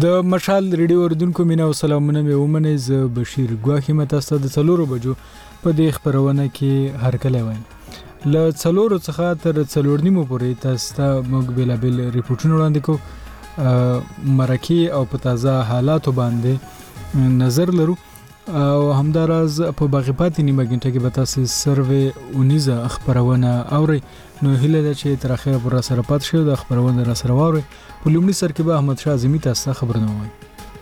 د مشال ریډیو اوریدونکو مینا او سلامونه مې ومنئ. زه بشیر ګواښ یم تاسو ته د 4 بجو په دې خبرونه کې هرکلی وایم. له 4 څخه تر 4 نیمو پورې تاسو ته موږ بېلابېل ریپورټونه وړاندې کوو، مرکې او په تازه حالاتو باندې نظر لرو او همداراز په باقي پاتې نیمه غنټه کې به تاسو سروې اونیزه خبرونه اورئ. نو هیله ده چې تر اخره پر سره پات شئ د خبرونه را سره واورئ. په لومړي سر کې به احمد شاه اعظمي تاسو خبرونه وایي.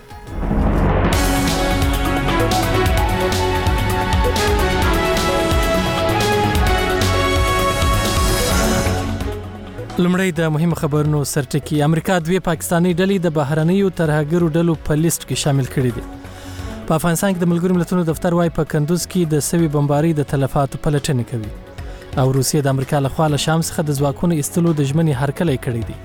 لمړی د مهمو خبرونو سرټکی. امریکا دوی پاکستاني ډلې د بهرنیو ترهګرو ډلو په لیست کې شامل کړي دي. په افغانستان کې د ملګرو ملتونو دفتر وايي په کندوز کې د سوي بمبارۍ د تلفاتو پلټنې کوي او روسیه د امریکا له خوا له شام څخه د ځواکونو ایستلو د ژمنې هرکلی کړی دی.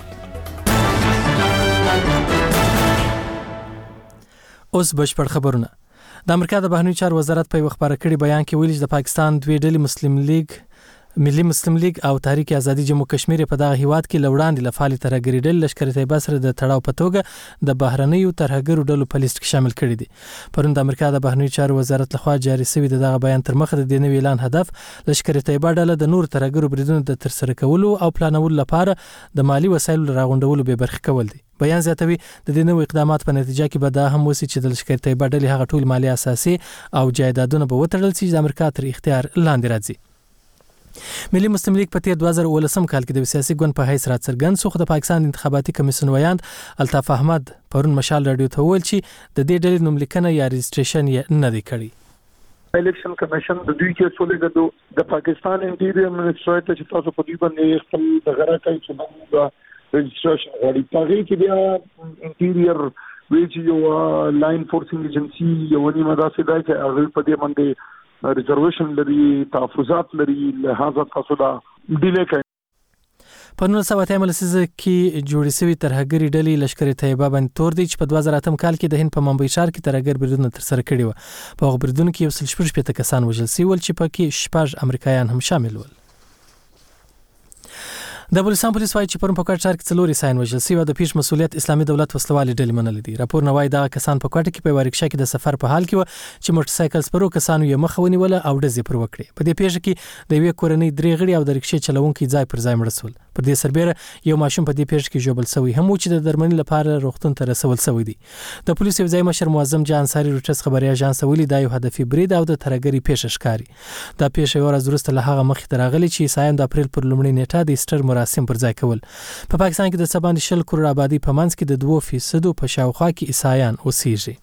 اوس بشپړ خبرونه. د امریکا د بهرنیو چارو وزارت په خبره کړي بیان کې ویلي چې د پاکستان دوی ډلې ملي مسلم لیگ او تحریک آزادي جمهور کشمیر په دغه هیواد کې لوړاندې لفالي ترهګری ډلې لشکره طیبه سره د تړاو په توګه د بهرنیو ترهګرو ډلو په لیست کې شامل کړي دي. پرون د امریکا د بهرنیو چارو وزارت لخوا جاري شوی دغه بیان تر مخه د دې نوي اعلان هدف لشکره طیبه ډله د نور ترهګرو بریدونو د ترسره کولو او پلانولو لپاره د مالی وسایلو راغونډولو به برخه کول دي. بیان زیاتوي د دې نوو اقدامات په نتیجه کې به دا هم وسی چې د لشکره طیبه ډلې هغه ټول مالی اساسي او جایدادونه به وتړل شي چې د امریکا تر اختیار لاندې راځي. ملي مسلم لیگ په تیر 2018 کال کې د سیاسي ګوند په حیث راڅرګند شو، خو د پاکستان انتخاباتي کمیسیون ویاند الطاف احمد پرون مشال رادیو ته وویل چې د دې ډلې نوملیکنه یا رجسټریشن یې نه دی کړی. الیکشن کمیشن د دوی کې څولې د پاکستان انټیریئر منسټر ته چې تاسو په دې باندې خپل د غره کوي چې موږ رجسټریشن غواړي. پاره کې بیا انټیریئر ویچ یو لاین فورسینګ ایجنسی یو نیمه داسې دی چې هغه په دې باندې ریزرویشن لري، تحفظات لري، لہذا تاسو دا ډیلې کوي. په 1980 لسیزه کې جوړې شوې ترهګري ډلې لشکره طیبه باندې تور دي چې په 2008 کال کې د هند په ممبئی ښار کې ترهګر بریدونه ترسره کړي وو. په هغو بریدونو کې 160 کسان وژل شوي ول چې پکې 6 امریکایان هم شامل ول. د بلوچستان پولیس وايي چې پرون په کوټ ښار کې 4 عیسایان وژل شوي او د پیښ مسؤلیت اسلامي دولت وسلوالې ډلې منلې دي. راپور نوای دغه کسان په کوټه کې په ورکشا کې د سفر په حال کې و چې موټر سایکل سپرو کسانو یې مخ ونیول او ډزې پر وکړي. په دې پیښه کې د یوې کورنۍ 3 غړي او د رکشې چلوونکي ځای پر ځای مړ شول. پر دې سربېره یو ماشوم په دې پیښه کې ژوبل شوی هم و چې د درملنې لپاره روغتون ته رسول شوی دی. د پولیس یو ځای مشر معظم جان انصاری روټس خبري اژانس ویلي دا یو هدفي برید او د ترهګري پیښه ښکاري. دا پیښه یو ورځ وروسته له هغه مخکې راغلی چې عیسایان د اپریل پر لومړۍ نیټه د ایسټر مراسم پر ځای کول. په پاکستان کې د سباند 100 کروڑ آبادی په منځ کې د 2% په شاوخوا کې عیسایان اوسېږي.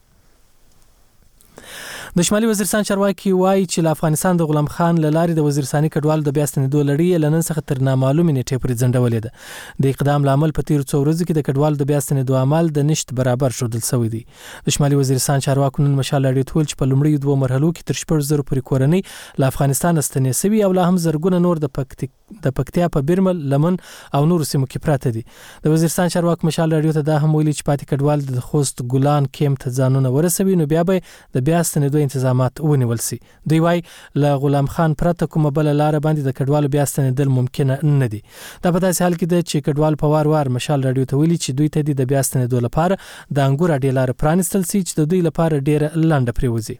د شمالي وزیرستان چارواکي وایي چې له افغانستان د غلام خان له لارې د وزیرستاني کډوالو د بیا ستنېدو لړۍ له نن څخه تر نامعلومې نیټې پورې ځنډولې ده. د اقدام لامل په تیرو 2 ورځو کې د کډوالو د بیا ستنېدو عمل د نشت برابر ښودل شوی دی. د شمالي وزیرستان چارواکو نن مشال رادیو ته ویل چې په لومړیو 2 مرحلو کې تر 4,000 پورې کورنۍ له افغانستان ستنې شوي او لا هم زرګونه نور د پکتیا په بیرمل، لمن او نورو سیمو کې پراته دي. د وزیرستان چارواکو مشال رادیو ته دا هم ویلي چې پاتې کډوال د خوست ګلان کیمپ ته ځانونه ورسوي نو بیا به د بیا ستنېدو انتظامات ونیول شي. دوی وايي له غلام خان پرته کومه بل لار باندې د کډوالو بیا ستنېدل ممکن نه دي. دا په داسې حال کې ده چې کډوال په وار مشال رادیو ته ویلي چې دوی ته د بیا ستنېدو لپاره د انګور اډې لار پرانستل شي چې د دوی لپاره ډیره لنډه پریوزي.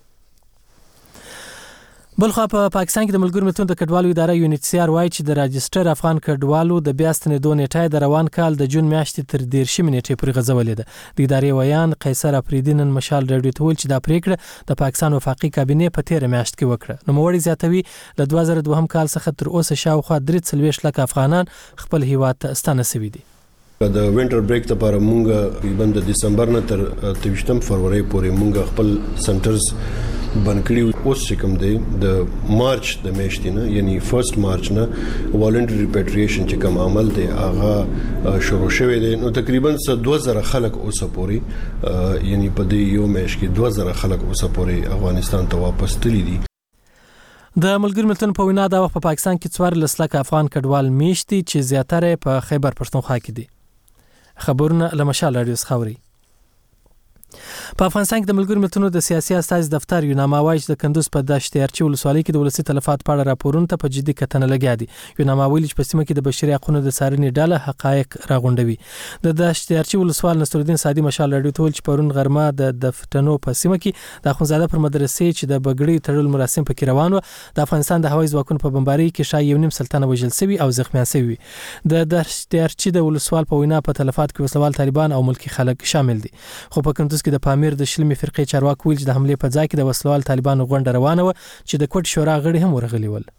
بلخوا په پاکستان کې د ملګرو ملتونو د کډوالو اداره یونیسیار وايي چې د راجستر افغان کډوالو د بیا ستنېدو نیټه د روان کال د جون میاشتې تر 13 نیټې پورې غځولې ده. د ادارې ویان قیصر افریدی نن مشال رادیو ته ویل چې دا پریکړه د پاکستان وفاقي کابینې په 13 میاشت کې وکړه. نوموړی زیاتوي له 2002 کال څخه تر اوسه شاوخوا 43 لک افغانان خپل هیواد ته ستانه شوي دي. د وینټر بریک لپاره مونږ تقریبا د دسمبر نه تر 23 فروری پورې مونږ خپل سنټرز بند کړي. اوس چې کوم دی د مارچ د میاشتې نه یعنی 1 مارچ نه والنټری ریپیټریشن چې کوم عمل دی هغه شروع شوی دی. نو تقریبا 2000 خلک اوسه پوري یعنی په دې یو میاشت کې 2000 خلک اوسه پوري افغانستان ته واپس تللی دي. د ملګرو ملتونو په وینا دا وخت په پاکستان کې 14 لک افغان کډوال میشتي چې زیاتره په خیبر پښتونخوا کې دي. خبرونه له مشال رادیو څخه اوري. په افغانستان کې د ملګرو ملتونو د سیاسي استازي دفتر یوناما وایي چې د کندوز په دشت ارچي ولسوالۍ کې د ولسي تلفات په اړه راپورونه ته په جدي کتنه لګیا دي. یوناما ویلي چې په سیمه کې د بشري حقوقو د څارنې ډله حقایق راغونډوي. د دشت ارچي ولسوال نصرالدین سادي مشال راډیو ته ویل چې پرون غرمه د دفتنو په سیمه کې د اخوندزاده پر مدرسې چې د بګړۍ تړل مراسم پکې روان و، د افغانستان د هوایي ځواکونو په بمبارۍ کې شاید 1.5 سل تنه وژل شوي او زخمیان شوي. د دشت ارچي د ولسوال په وینا په تلفات کې وسلوال طالبان او ملکی خلک شامل دي. خو په کندوز کې د پامیر د شلمي فرقې چارواکي ویل چې د حملې په ځای کې د وسلوال طالبانو غونډه روانه و چې د کوټ شورا غړي هم ورغلي ول.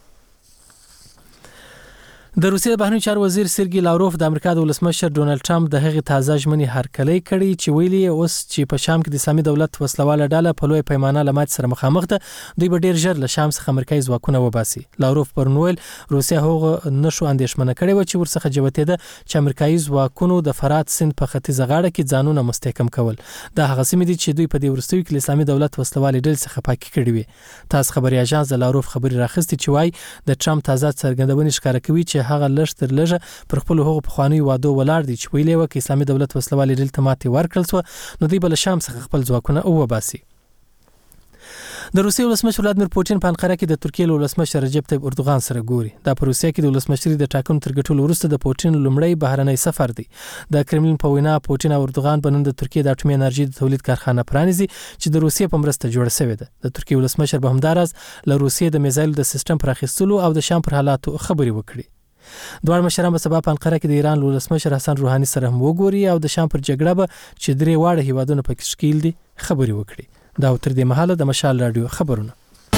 د روسیې بهرنی چارو وزیر سرګي لاوروف د امریکا د ولسمشر ډونالد ټرمپ د هغې تازه ژمنې هرکلی کړي چې ویلي اوس چې په شام کې د اسلامي دولت وسلواله ډله په لوی پیمانه له ماتې سره مخامخ ده، دوی به ډیر ژر له شام څخه امریکایي ځواکونه وباسي. لاوروف پرون ویل روسیه هغه نشو اندېښمنه کړې و چې ورڅخه جوتېده چې امریکایي ځواکونو د فرات سیند په ختیځه غاړه کې ځانونه مستحکم کول. دا هغه سیمې دي چې دوی په دې وروستیو کې له اسلامي دولت وسلوالې ډلې څخه پاکې کړې وي. تاسو خبري اژانس د لاوروف خبري راخستې چې وایي د ټرمپ تازه څرګندونې ښکاره کوي چې هغه لږ تر پر خپل هغو پخوانیو وعدو ولاړ دي چې ویلي و کې اسلامي دولت وسلوالې ډلې ته ماتې ورکړل شوه نو دوی به له شام څخه خپل ځواکونه وباسي. د روسیې ولسمشر ولادیمیر پوتین په انقره کې د ترکیې ولسمشر رجب طیب اردوغان سره ګوري. دا په روسیه کې د ولسمشرۍ د ټاکنو تر ګټلو وروسته د پوتین لومړی بهرنی سفر دی. د کرملین په وینا پوتین او اردوغان به نن د ترکیې د اټومي انرژي د تولید کارخانه پرانیزي چې د روسیې په مرسته جوړه شوې ده. د ترکیې ولسمشر به همداراز له روسیې د میزایلو د سیستم پراخیستلو او د شام پر حالاتو خبرې وکړي. دواړه مشران به سبا په انقره کې د ایران ولسمشر حسن روحاني سره هم وګوري او د شام پر جګړه به چې درې واړه هیوادونه پکې شکیل دي خبرې وکړي. دا تر دې مهاله د مشال رادیو خبرونه.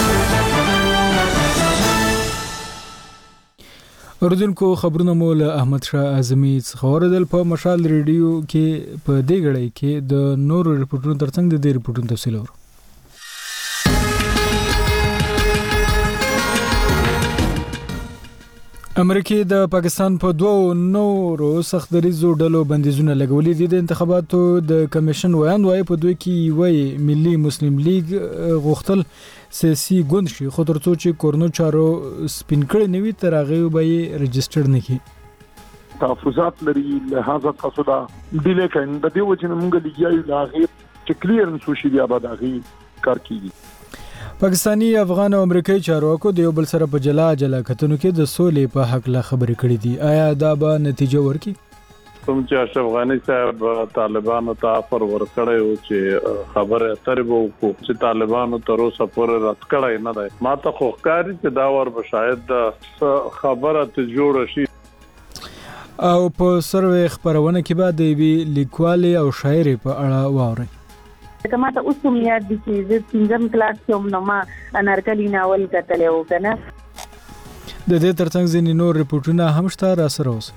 اوردونکو خبرونه مو له احمد شاه اعظمي څخه اوریدل. په مشال ریډیو کې په دې غړې کې د نورو ریپورتونو ترڅنګ د دې ریپورتونو تفصیل اورو. امریکا د پاکستان په دوه نورو سخت دریزو ډلو بندیزونه لګولې دي. د انتخاباتو د کمیشن ویاند وايي په دوی کې وایي ملي مسلم لیگ غوښتل سیاسي ګوند شي خو ترڅو چې کورونو چارو سپین کړي نوي تر هغه به یې رجسټر نه کړي. تحفظات لري لهدا تاسو دا ډیلې کین د دې وجه نه مونږ لګیایو لاغه چې کلیرنس وشي بیا به دغه کار کیږي. پاکستانی افغان او امریکایي چارواکو د یو بل سره په جلا کتنو کې د سولې په حق لا خبرې کړې دي. آیا دا به نتیجه ورکړي؟ کوم چې اشرف غنی صاحب طالبانو ته افر ورکړی و چې خبره اترې به وکړو چې طالبانو تر اوسه پورې رد کړی نه دی. ما ته خو ښکاري چې دا ور به شاید خبره ته جوړه شي. او په سروې خبرونه کې به د یوې لیکوالې او شاعرې په اړه واورئ. کما ته اوس هم یاد دي چې د 5م کلاس کې هم نو ما انارکلی ناول کتلی و کنه. د دې ترڅنګ ځینې نور ریپورتونه هم شته، را سره اوسئ.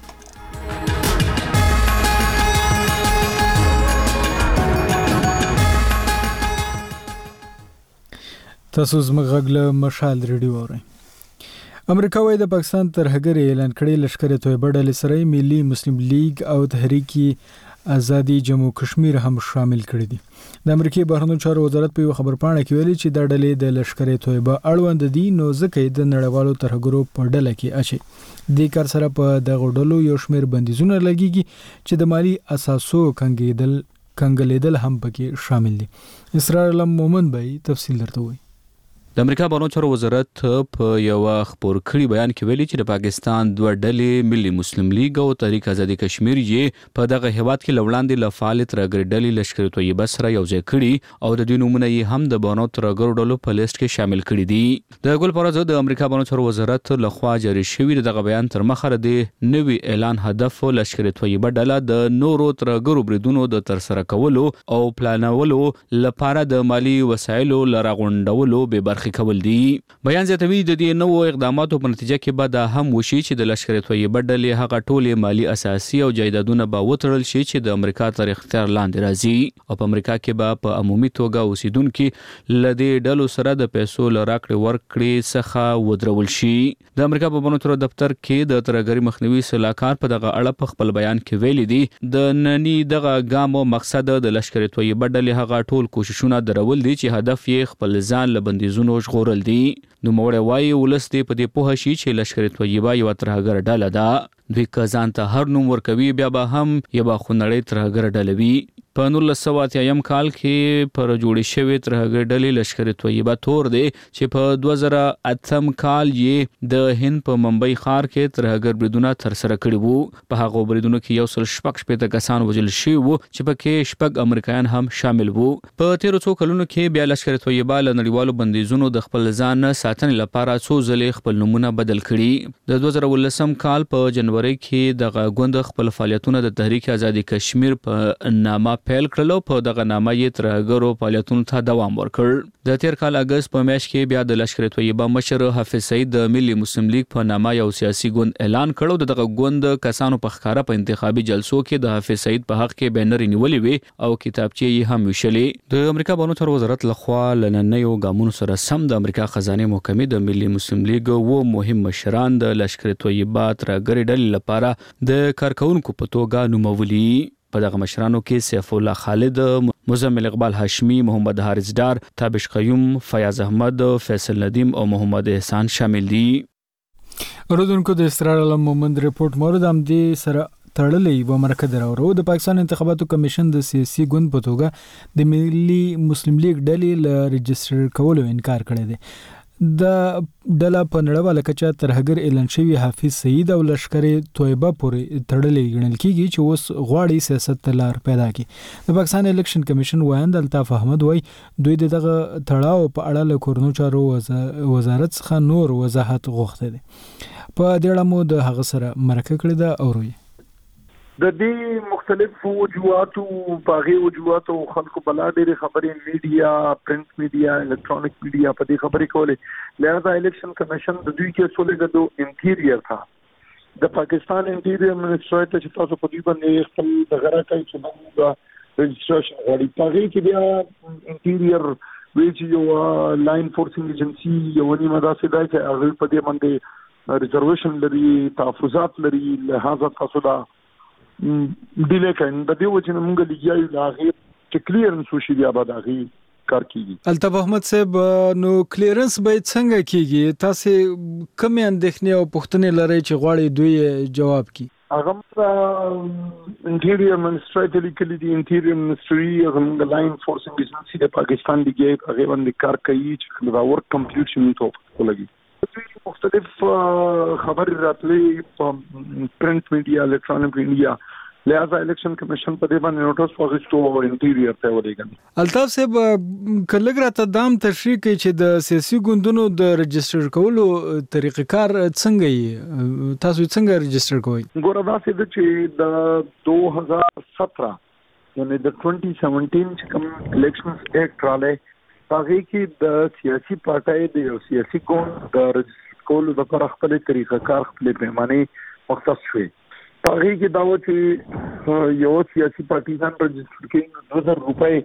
تاسو زموږ غږ له مشال ریډیو اورئ. امریکا وايي د پاکستان ترهګر اعلان کړي لشکره طیبه ډلې سره ملي مسلم لیگ او تحریک آزادي جموں کشمیر هم شامل کړي دي. د امریکای بهرنیو چارو وزارت په خبرپاڼه کې ویلي چې د ډلې د لشکره طیبه اړوند دي نو ځکه د نړیوالو ترهګرو په ډله کې اچي. د کار سره په دغه ډلو یو شمېر بندیزونه لګيږي چې د مالی اساسو کنګلیدل هم پکې شامل دي. اسرار علم مومن بای تفصیل درته وایي. د امریکا بهرنیو چارو وزارت په یو خبر کړي بیان کې ویلي چې د پاکستان دوه ډلې ملي مسلم لیگ او تحریک آزادي کشمیر یې په دغه هیواد کې لوړاندې له فعال ترهګر ډلې لشکره طیبه سره یوځای کړي او د دوی نومونه یې هم د بهرنیو ترهګرو ډلو په لیست کې شامل کړي دي. د ګل پرځ د امریکا بهرنیو چارو وزارت لخوا جاری شوی دغه بیان تر مخه د نوي اعلان هدف لشکره طیبه ډله د نورو ترهګرو بریدونو د ترسره کولو او پلانولو لپاره د مالی وسایلو لراغونډولو به برخه کول دي. بیان زیاتوي د دې نوو اقداماتو په نتیجه کې به دا هم وشي چې د لشکره طیبه ډلې هغه ټولې مالی اساسي او جایدادونه به وتړل شي چې د امریکا تر اختیار لاندې راځي او په امریکا کې به په عمومي توګه اوسیدونکو لدې ډلو سره د پیسو لراکړې ورکړې څخه ودرول شي. د امریکا په بهرنیو چارو دفتر کې د ترهګرۍ مخنیوي صلاحکار په دغه اړه په خپل بیان کې ویلي دي د ننني دغه ګامو مقصد د لشکره طیبه ډلې هغه ټول کوششونه درول دي چې هدف یې خپل ځان له بندیزونو ژغورل دي. نو موړی وایي ولس دې په دې پوه شي چې لشکره طیبه یو ترهګر ډله ده. دوی کزان ته هر نوم ورکوي بیا به هم یوه خونړۍ ترهګر ډله وي. په 1980 کال کې پر جوړې شوې ترهګر ډلې لشکر طیبه تور دی چې په 2008 کال یې د هند په ممبئی ښار کې ترهګر بریدونه ترسره کړي وو. په هغو بریدونو کې 116 کسان وژل شوي وو چې پکې 6 امریکایان هم شامل وو. په تیرو څو کلونو کې بیا لشکر طیبه له نړیوالو بندیزونو د خپل ځان ساتنې لپاره څو ځلې خپل نومونه بدل کړي. د 2019 کال په جنوري کې دغه ګوند خپل فعالیتونه د تحریک آزادي کشمیر په نامه پیل کړلو. په دغه نامه یې ترهګرو فعالیتونو ته دوام ورکړ. د تیر کال اگست په میاشت کې بیا د لشکر طیبه مشر حافظ سعید د ملي مسلم لیگ په نامه یو سیاسي ګوند اعلان کړو. دغه ګوند کسانو په ښکارا په انتخابي جلسو کې د حافظ سعید په حق کې بینر نیولې وي او کتابچې یې هم ویشلې. د امریکا بانو تر وزارت لخوا لننیو ګامونو سره سم د امریکا خزانه محکمې د ملي مسلم لیگ و مهم مشران د لشکر طیبه ترهګر ډلې لپاره د کارکونکو په توګه نومولي. په دغه مشرانو کې سیف الله خالد، مزمل اقبال هاشمی، محمد حارث ډار، تابش قیوم، فیاض احمد، فیصل ندیم او محمد احسان شامل دي. اوریدونکو د اسرار علم مومند ریپورت مورد هم دي سره تړلې و مرکه دراورو. د پاکستان انتخاباتو کمیشن د سیاسي ګوند په توګه د ملي مسلم لیگ ډلې له رجسټر کولو انکار کړی دی. د ډله په نړیواله کچه ترهګر اعلان شوی حافظ سعید او لشکر طیبه پورې تړلې ګڼل کیږي چې اوس غواړي سیاست ته لار پیدا کړي. د پاکستان الیکشن کمیشن وایند الطاف احمد وای دوی دغه تړاو په اړه له کورنو چارو وزارت څخه نور وضاحت غوښته دي. په دې اړه مو د هغه سره مرکه کړې ده او روي د دې مختلف وجوهاتو باغي وجوهاتو خلکو بلا ډېرې خبرې میډیا، پرنٹ میډیا، الکترونیک میډیا په دې خبرې کولې. لہذا الیکشن کمیشن د دوی کې سولګدو انټیریئر تھا د پاکستان انټیریئر منسټر ته چې تاسو په دې باندې خپل د غره کوي چې موږ رجسټریشن غواړي. هغه کې بیا انټیریئر ویچ یو لاین فورسینګ ایجنسی یو نیمه داسې دی چې هغه په دې باندې ریزرویشن لري، تحفظات لري. لہذا تاسو دا ډیلی کین د دې وجه نه موږ لګیایو د هغې چې کلیرنس وشي بیا به د هغې کار کیږي. الطاف احمد صاحب نو کلیرنس باید څنګه کیږي؟ تاسو کومې اندېښنې او پوښتنې لرئ چې غواړئ دوی جواب کړي؟ هغه انټیریئر منسټر ته لیکلي دي. انټیریئر منسټري هغه لاین فورسینګ ایجنسی د پاکستان لګي هغه باندې کار کوي چې دا ورک کمپلیټ شي ته ولګي. مختلف خبر راتلې په پرنٹ میډیا، الکترونیک میډیا. لہذا الیکشن کمیشن په دې باندې نوټس واغستو او انټیریئر ته ولېږل. الطاف صاحب کله راته دام تشریح کوي چې د سیاسي ګوندونو د رجسټر کولو طریقې کار څنګه یې تاسو څنګه رجسټر کوئ؟ ګوره دا څه چې د 2017 یعنی د 2017 چې کوم الیکشن ایکټ راغی هغه کې د سیاسي پارټۍ د یو سیاسي ګوند د رجسټر کولو لپاره خپل طریقه کار خپل پیمانه مختص شوی. هغه کې دا و چې یو سیاسي پارټي ځان رجسټر کړي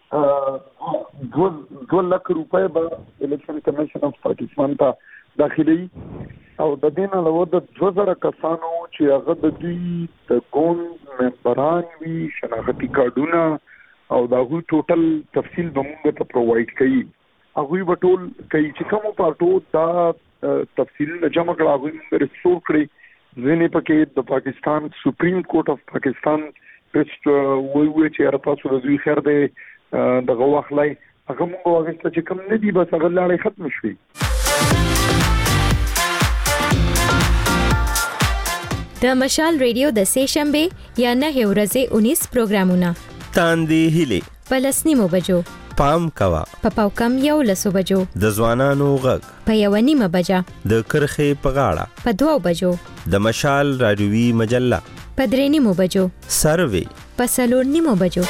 2 لک روپۍ به الیکشن کمیشن اف پاکستان ته داخلي او د دې نه علاوه د 2000 کسانو چې هغه د دوی د ګوند ممبران وي، شناختی کارډونه او دا هغوی ټوټل تفصیل به موږ ته پرووایډ کوي. هغوی به ټول کوي چې کومو پارټو دا تفصیلونه جمع کړه هغوی موږ رسټور کړي. ځینې پکې د پاکستان سپریم کورټ اف پاکستان وایي چې هر تاسو د دوی خیر دی دغه واخلئ. هغه موږ واغسته چې کوم نه دي بس هغه لاړې ختم شوي. د مشال ریډیو د سې شنبه یا 9 ورځې 19 پروګرامونه تاندې هیلې په 10 بجو پام کوا په پاوکم 11 بجو د ځوانانو غږ په 1:30 بجه د کرخې په غاړه په 2 بجو د مشال رادیوي مجله په 3:30 بجو سروي په 4:30 بجو.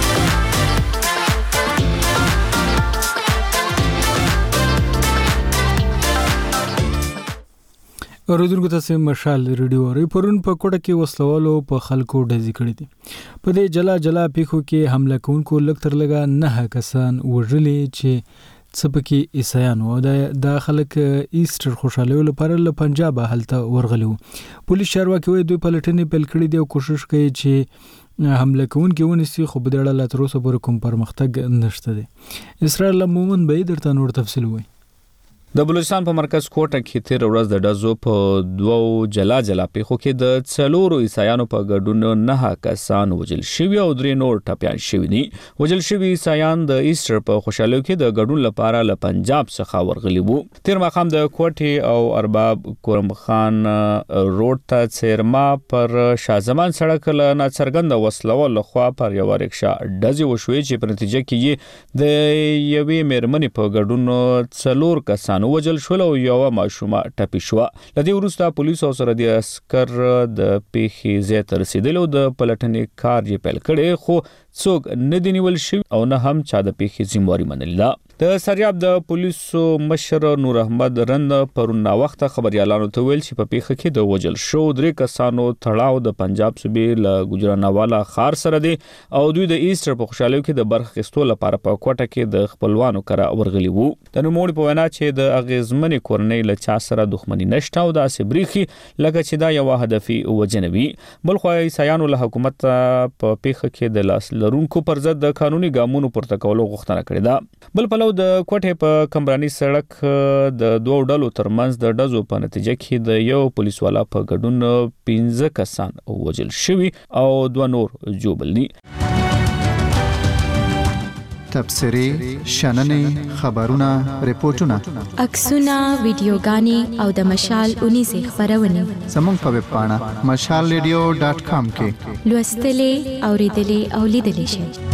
اوریدونکو تاسو مشال ریډیو اورئ. پرون په کوټه کې وسلوالو په خلکو ډزې کړې دي. په دې جلا پیښو کې حمله کوونکو لږ تر لږه 9 کسان وژلي چې څه پکې عیسایان وو. دا خلک ایسټر خوشحالۍ لپاره له پنجاب هلته ورغلي وو. پولیس چارواکي وایي دوی پلټنې پیل کړې دي او کوشش کوي چې حمله کوونکي ونیسي، خو په دې اړه لا تر اوسه پورې کوم پرمختګ نشته دی. اسرار علم مومند به درته نور تفصیل وایي. د بلوچستان په مرکز کوټه کې تیر ورځ د ډزو په دوو جلا پیښو کې د 4 عیسایانو په ګډون 9 کسان وژل شوي او 3 نور ټپيان شوي دي. وژل شوي عیسایان د ایسټر په خوشحالیو کې د ګډون لپاره له پنجاب څخه ورغلي وو. تیر ماښام د کوټې او ارباب کورم خان روډ ته څیرما پر شاهزمان سړک له ناڅرګنده وسلوال لخوا پر یو رکشا ډزې وشوې چې په نتیجه کې د یوې میرمنې په ګډون 4 کسان وژل شول او یو ماشومه ټپي شوه. لدې وروسته پولیسو سره د عسكر د پیښې ځای ته رسیدل او د پلټنې کار یې پیل کړی، خو څوک نه دی نیول شوی او نه هم چا د پیښې ذمہواري منلې ده. د سریاب د پولیسو مشر نور احمد رند پرون وخت خبريالانو ته ویل چې په پیښه کې د وژل شو 3 کسانو تړاو د پنجاب صوبې له ګجرانوالا خار سره دی او دوی د ایسټر په خوشحالیو کې د برخه اخیستو لپاره په کوټه کې د خپلوانو کره ورغلي وو. د نوموړي په وینا چې د اغیزمنې کورنۍ له چا سره دښمنی نشته او د اسبريخي لکه چې دا یو هدفي وجنوي. بلخو عیسایانو له حکومت په پیښه کې د لاس لرونکو پر ضد د قانوني ګامونو پورته کولو غوښتنه کړې ده. بل پلو د کوټې په کمرانی سړک د 2 ډلو ترمنځ د ډزو په نتیجه کې د یو پولیس والا په ګډون 15 کسان وژل شوي او 2 نور ژوبل دي. تبصرې، شننې، خبرونه، ریپورتونه، عکسونه، ویډیوګانې او د مشال 19 خبرونه زموږ په ویب پاڼه mashalradio.com کې لوستلې، اوریدلې او لیدلې شئ.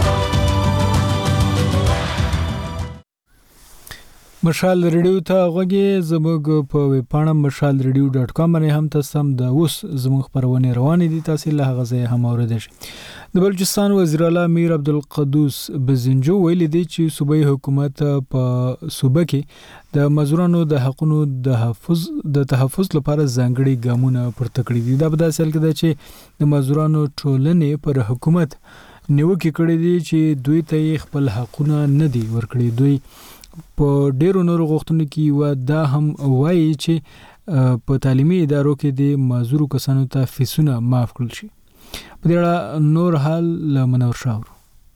مشال ریډیو ته غوږی زموږ په ویب پاڼه mashalradio.com باندې هم تاسو هم د اوس زموږ خبرونه روانې دي، تاسو له هغه ځای هم اوریدئ شئ. د بلوچستان وزیر اعلی امیر عبدالقدوس بزنجو ویلي دی چې صوبایي حکومت په صوبه کې د مزدورانو د حقوقو د تحفظ لپاره ځانګړي ګامونه پورته کړي دي. دا په داسې حال کې ده چې د مزدورانو ټولنې پر حکومت نیوکې کړې دي چې دوی ته خپل حقونه نه دي ورکړي. دوی په ډیرو نورو غوښتنو کې دا هم وایي چې په تعلیمي ادارو کې د معذورو کسانو ته فیسونه معاف کړل شي. په دې اړه نور حال له منور شاور.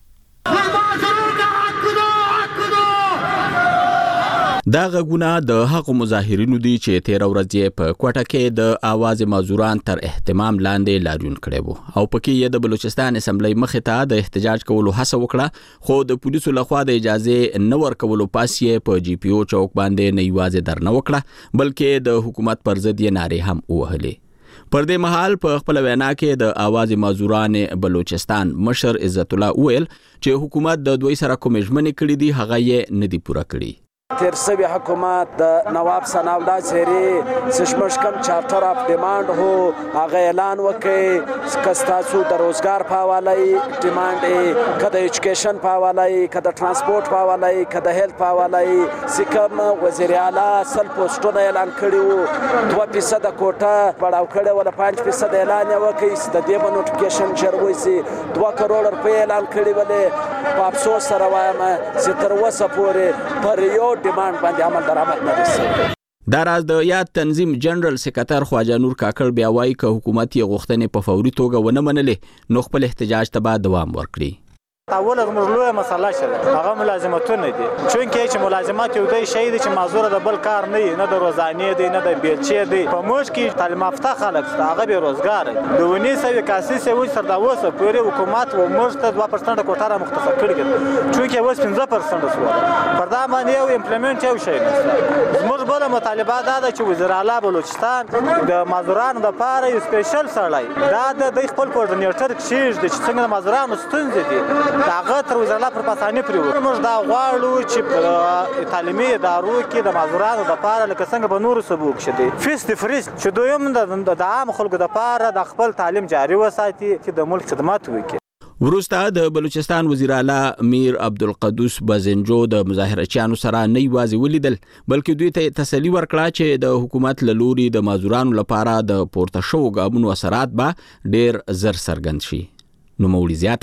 دا غږونه د هغو مظاهرینو دي چې 13 ورځې په کوټه کې د आवाज معذوران تر اهتمام لاندې لاریون کړي وو او پکې یې د بلوچستان اسمبلی مخې ته د احتجاج کولو هڅه وکړه، خو د پولیسو لخوا د اجازه نه ورکولو پاس یې په جی پی او چوک باندې نه یوازې درنه وکړه بلکې د حکومت پر ضد یې نارې هم ووهلې. پر دې مهال په خپل وینا کې د आवाज معذوران بلوچستان مشر عزت الله ویل چې حکومت د دوی سره کوم ژمنې کړې دي هغه یې نه دي پوره کړې. تیر سوی حکومت د نواب ثناءالله زهري سشمش کم چارټر اف ډیماند هو هغه اعلان وکړي که تاسو د روزګار په حواله ډیماند که د ایجوکیشن په حواله که د ترانسپورت په حواله که د هیلث په حواله سکم وزیر اعلی 100 پوسټونه اعلان کړي وو 2% کوټه بڑاو کړي ول 5% اعلان وکړي د دې په نوټیفیکیشن چروي سي 2 کروڑ روپے اعلان کړي ول په افسوس سره وایم چې تر اوسه پورې پر یو ډیماند باندې عمل درآمد نه رسېږي. دا راز د یاد تنظیم جنرال سکرټر خواجه نور کاکړ بیا وایي که حکومت یې غوښتنې په فوري توګه ونه منلې نو خپل احتجاج ته به دوام ورکړي. اول زموږ لویه مسله شوه هغه ملازمتونه دي، چونکې چې ملازمت یو دی شی دی چې معذوره د بل کار نه نه د روزانې دی نه د بیلچې دی. په موږ کې تعلیم یافته خلک شته هغه بېروزګاره دي. د 1900 کاسې وایي تر دا اوسه پورې حکومت و موږ ته 2% کوټه را مختصر کړې ده، چونکې اوس 15% شوه. پر دا باندې یو امپلیمنټ یو شی نشته. زموږ بله مطالبه دا ده چې وزیر اعلی بلوچستان د معذورانو دپاره یو سپیشل سړی دا د خپل کوارډینیټر کښېږدي چې څنګه د معذورانو ستونزې دي هغه تر وزیر الله پر پاساني پرېږدي. موږ دا غواړو چې په تعلیمي ادارو کې د معذورانو دپاره لکه څنګه په نورو صوبو کښې دي فیس د فریس چې دویم د عامو خلکو دپاره د خپل تعلیم جاري وساتي چې د ملک خدمت وکړي. وروسته د بلوچستان وزیر اعلی امیر عبدالقدوس بزنجو د مظاهرچیانو سره نه یوازې ولیدل بلکې دوی ته تسلي ورکړه چې د حکومت له لوري د معذورانو لپاره د پورته شوو ګامونو اثرات به ډېر زر څرګند شي. نوموړي زیاته کړه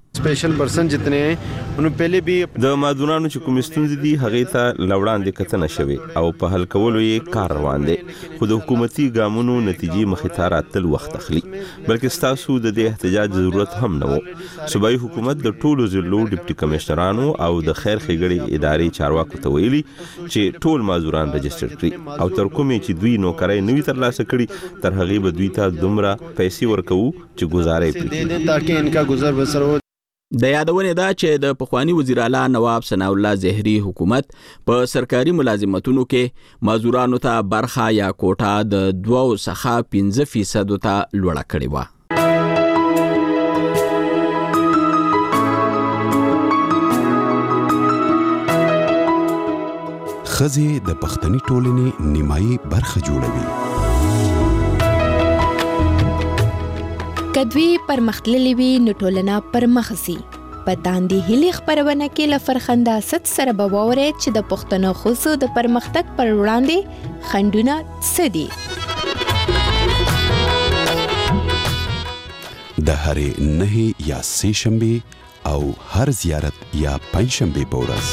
special person जितने हैं उन्होंने पहले भी د مادونانو چې کوم ستونزې دي هغه ته لوړاندې کتنه شوی او په حل کولو یې کار روان دی خو د حکومتي ګامونو نتیجې مخې ته راتل وخت اخلي بلکې ستاسو د دې احتجاج ضرورت هم نه و صوبایي حکومت د ټولو ضلعو ډیپټي کمشنرانو او د خیر ښېګړې ادارې چارواکو ته ویلي چې ټول معذوران رجسټر کړي او تر کومې چې دوی نوکرۍ نوي ترلاسه کړي تر هغې به دوی ته دومره پیسې ورکوو چې ګزاره یې پرې تاکہ ان کا گزر بسر ہو. د یادونې دا چې د پخوانی وزیر اعلی نواب ثناء الله زهري حکومت په سرکاري ملازمتونو کې معذورانو ته برخه یا کوټه د 2 څخه 15% ته لوړه کړې و. ښځې د پښتني ټولنې نیمایي برخه جوړوي. کدوی پرمختللې وي نو ټولنه پرمخ ځي. په داندې هیلې خپرونه کې له فرخنده ست سره به واورئ چې د پښتنو ښځو د پرمختګ پر وړاندې خنډونه څه دي. د هرې 9 یا 3 شنبې او هر زیارت یا 5 شنبې په ورځ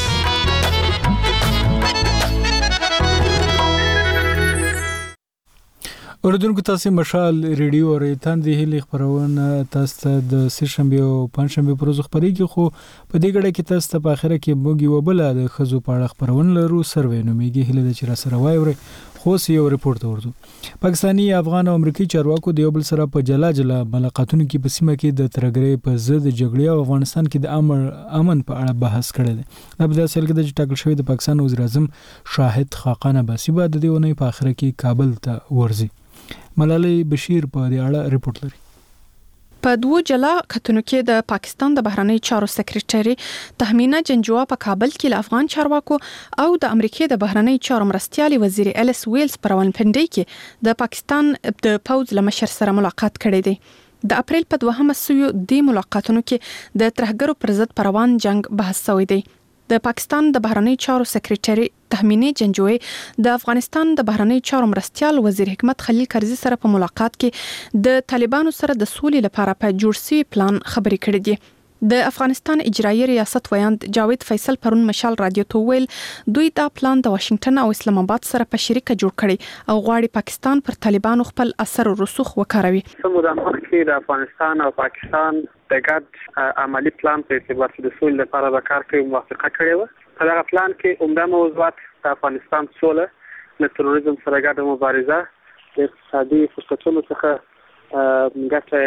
اوریدونکو تاسو مشال ریډیو او تاندې هلي خبرونه تاسو ته د سه شنبه او پنځ شنبه پر ورځ خبرېږي خو په دې غړې کې تاسو ته په اخره کې موږ یو بل د خزو پاړه خبرونه لرو سروې نومېږي هله د چر سره وایوري خو یو ریپورت ورته پاکستانی افغان او امریکایي چارواکو د یو بل سره په جلا ملاقاتونو کې په سیمه کې د ترګرې په ضد جګړې او افغانستان کې د امن په اړه بحث کړی دی. د بل اصل کې د ټاکل شوی د پاکستان وزیر اعظم شاهد خاقان عباسي بعد د ونې په اخره کې کابل ته ورځي. ملالۍ بشیر په دې اړه ریپورت لري. په دوه جلا کتونو کې د پاکستان د بهرنی چارو سکرټري تهمینه جنجوا په کابل کې له افغان چارواکو او د امریکای د بهرنی چارو مرستيالي وزیر الیس ویلز پر ونپندې کې د پاکستان د پوز لمشر سره ملاقات کړی دی. د اپریل په 2 سویو د ملاقاتونو کې د ترهګرو پر ضد روان جنگ بحث شوی دی. د پاکستان د بهرنی چارو سکرټري تهمینه جنجوي د افغانستان د بهرنی چارو مرستيال وزیر حکمت خلیل کرزي سره په ملاقات کې د طالبانو سره د سولې لپاره په جوړ شوی پلان خبرې کړې دي. د افغانستان اجرایي ریاست ویاند جاوید فیصل پرون مشال رادیو ته ویل دوی دا پلان د واشنگټن او اسلام آباد سره په شریکه جوړ کړي او غواړي پاکستان پر طالبانو خپل اثر او رسوخ وکاروي. سمودان کې د افغانستان او پاکستان د ګډ عملی پلان په اعتبار د سولې لپاره د کار کوي موافقه کړې و. په دا پلان کې عمده موضوعات د افغانستان سوله، د تروریزم سره ګډه مبارزه، د اقتصادي فرصتونو څخه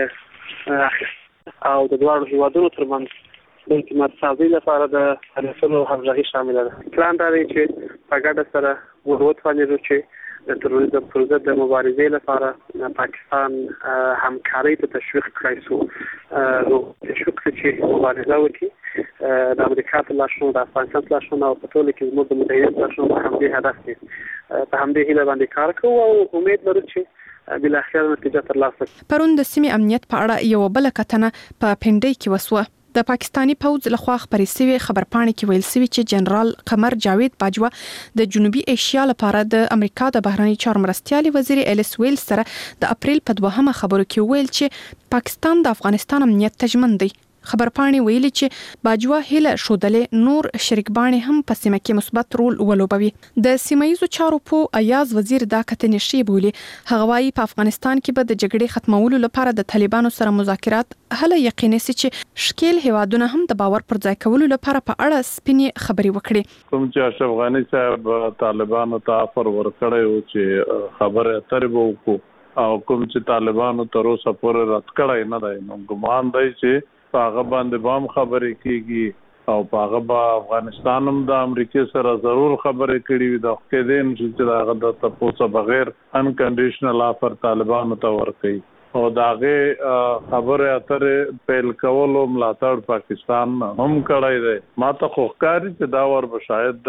ګټه او د دوه هیوادونو ترمنځ د اعتماد سازي لپاره د فعالیتونو همغږي شامل ده. پلان دا دی چې په ګډه سره وروتوانیږي چې د تروریزم پر ضد د مبارزې لپاره پاکستان همکاري ته تشویق کړی شو نو تشویق چې مبارزه وکړي د امریکا په لاشونو د افغانستان په لاشونو او په ټول کې زموږ د متحدینو لاشونو په همدې هدف کې په همدې هیله باندې کار کوو او امید لرو چې بل اخر نتیجه ترلاسه. پرون د سیمې امنیت په اړه یو بل کتنه په پندای کې وسوه. د پاکستانی پوز لخوا خبرې شوی خبرپاڼې کې ویل شوی چې جنرال قمر جاوید باجوا د جنوبي ایشیا لپاره د امریکا د بهرنی چارو مرستيالي وزیر الیس ویلز سره د اپریل په 2 خبرو کې ویل چې پاکستان د افغانستان امنیت تضمین دی. خبرپاڼې ویلي چې باجوا هله شودلې نور شریکبانې هم په سیمه کې مثبت رول ولوبوي. د سیمایي چارو په ایاز وزیر دا کتنې شی بولی هغه وايي په افغانستان کې به د جګړې ختمولو لپاره د طالبانو سره مذاکرات هله یقیني سي چې شکیل هیوادونه هم د باور پر ځای کولو لپاره په اړه سپینې خبرې وکړي. کوم چې اشرف غنی صاحب طالبانو ته افر ورکړی و چې خبره اترې وکړو او کوم چې طالبانو تر اوسه پورې رد کړی نه دی نو ګمان دی چې هغه باندې بام خبرې کیږي او هغه به افغانستان هم د امریکای سره ضرور خبرې کړي وي د کې دین چې هغه د تاسو بغیر انکنډیشنل افر طالبانو ته ورکړي او داغه خبره اترې پیل کولو ملاتړ پاکستان هم کړی دی. ماته خو ښکاري چې دا ور به شاید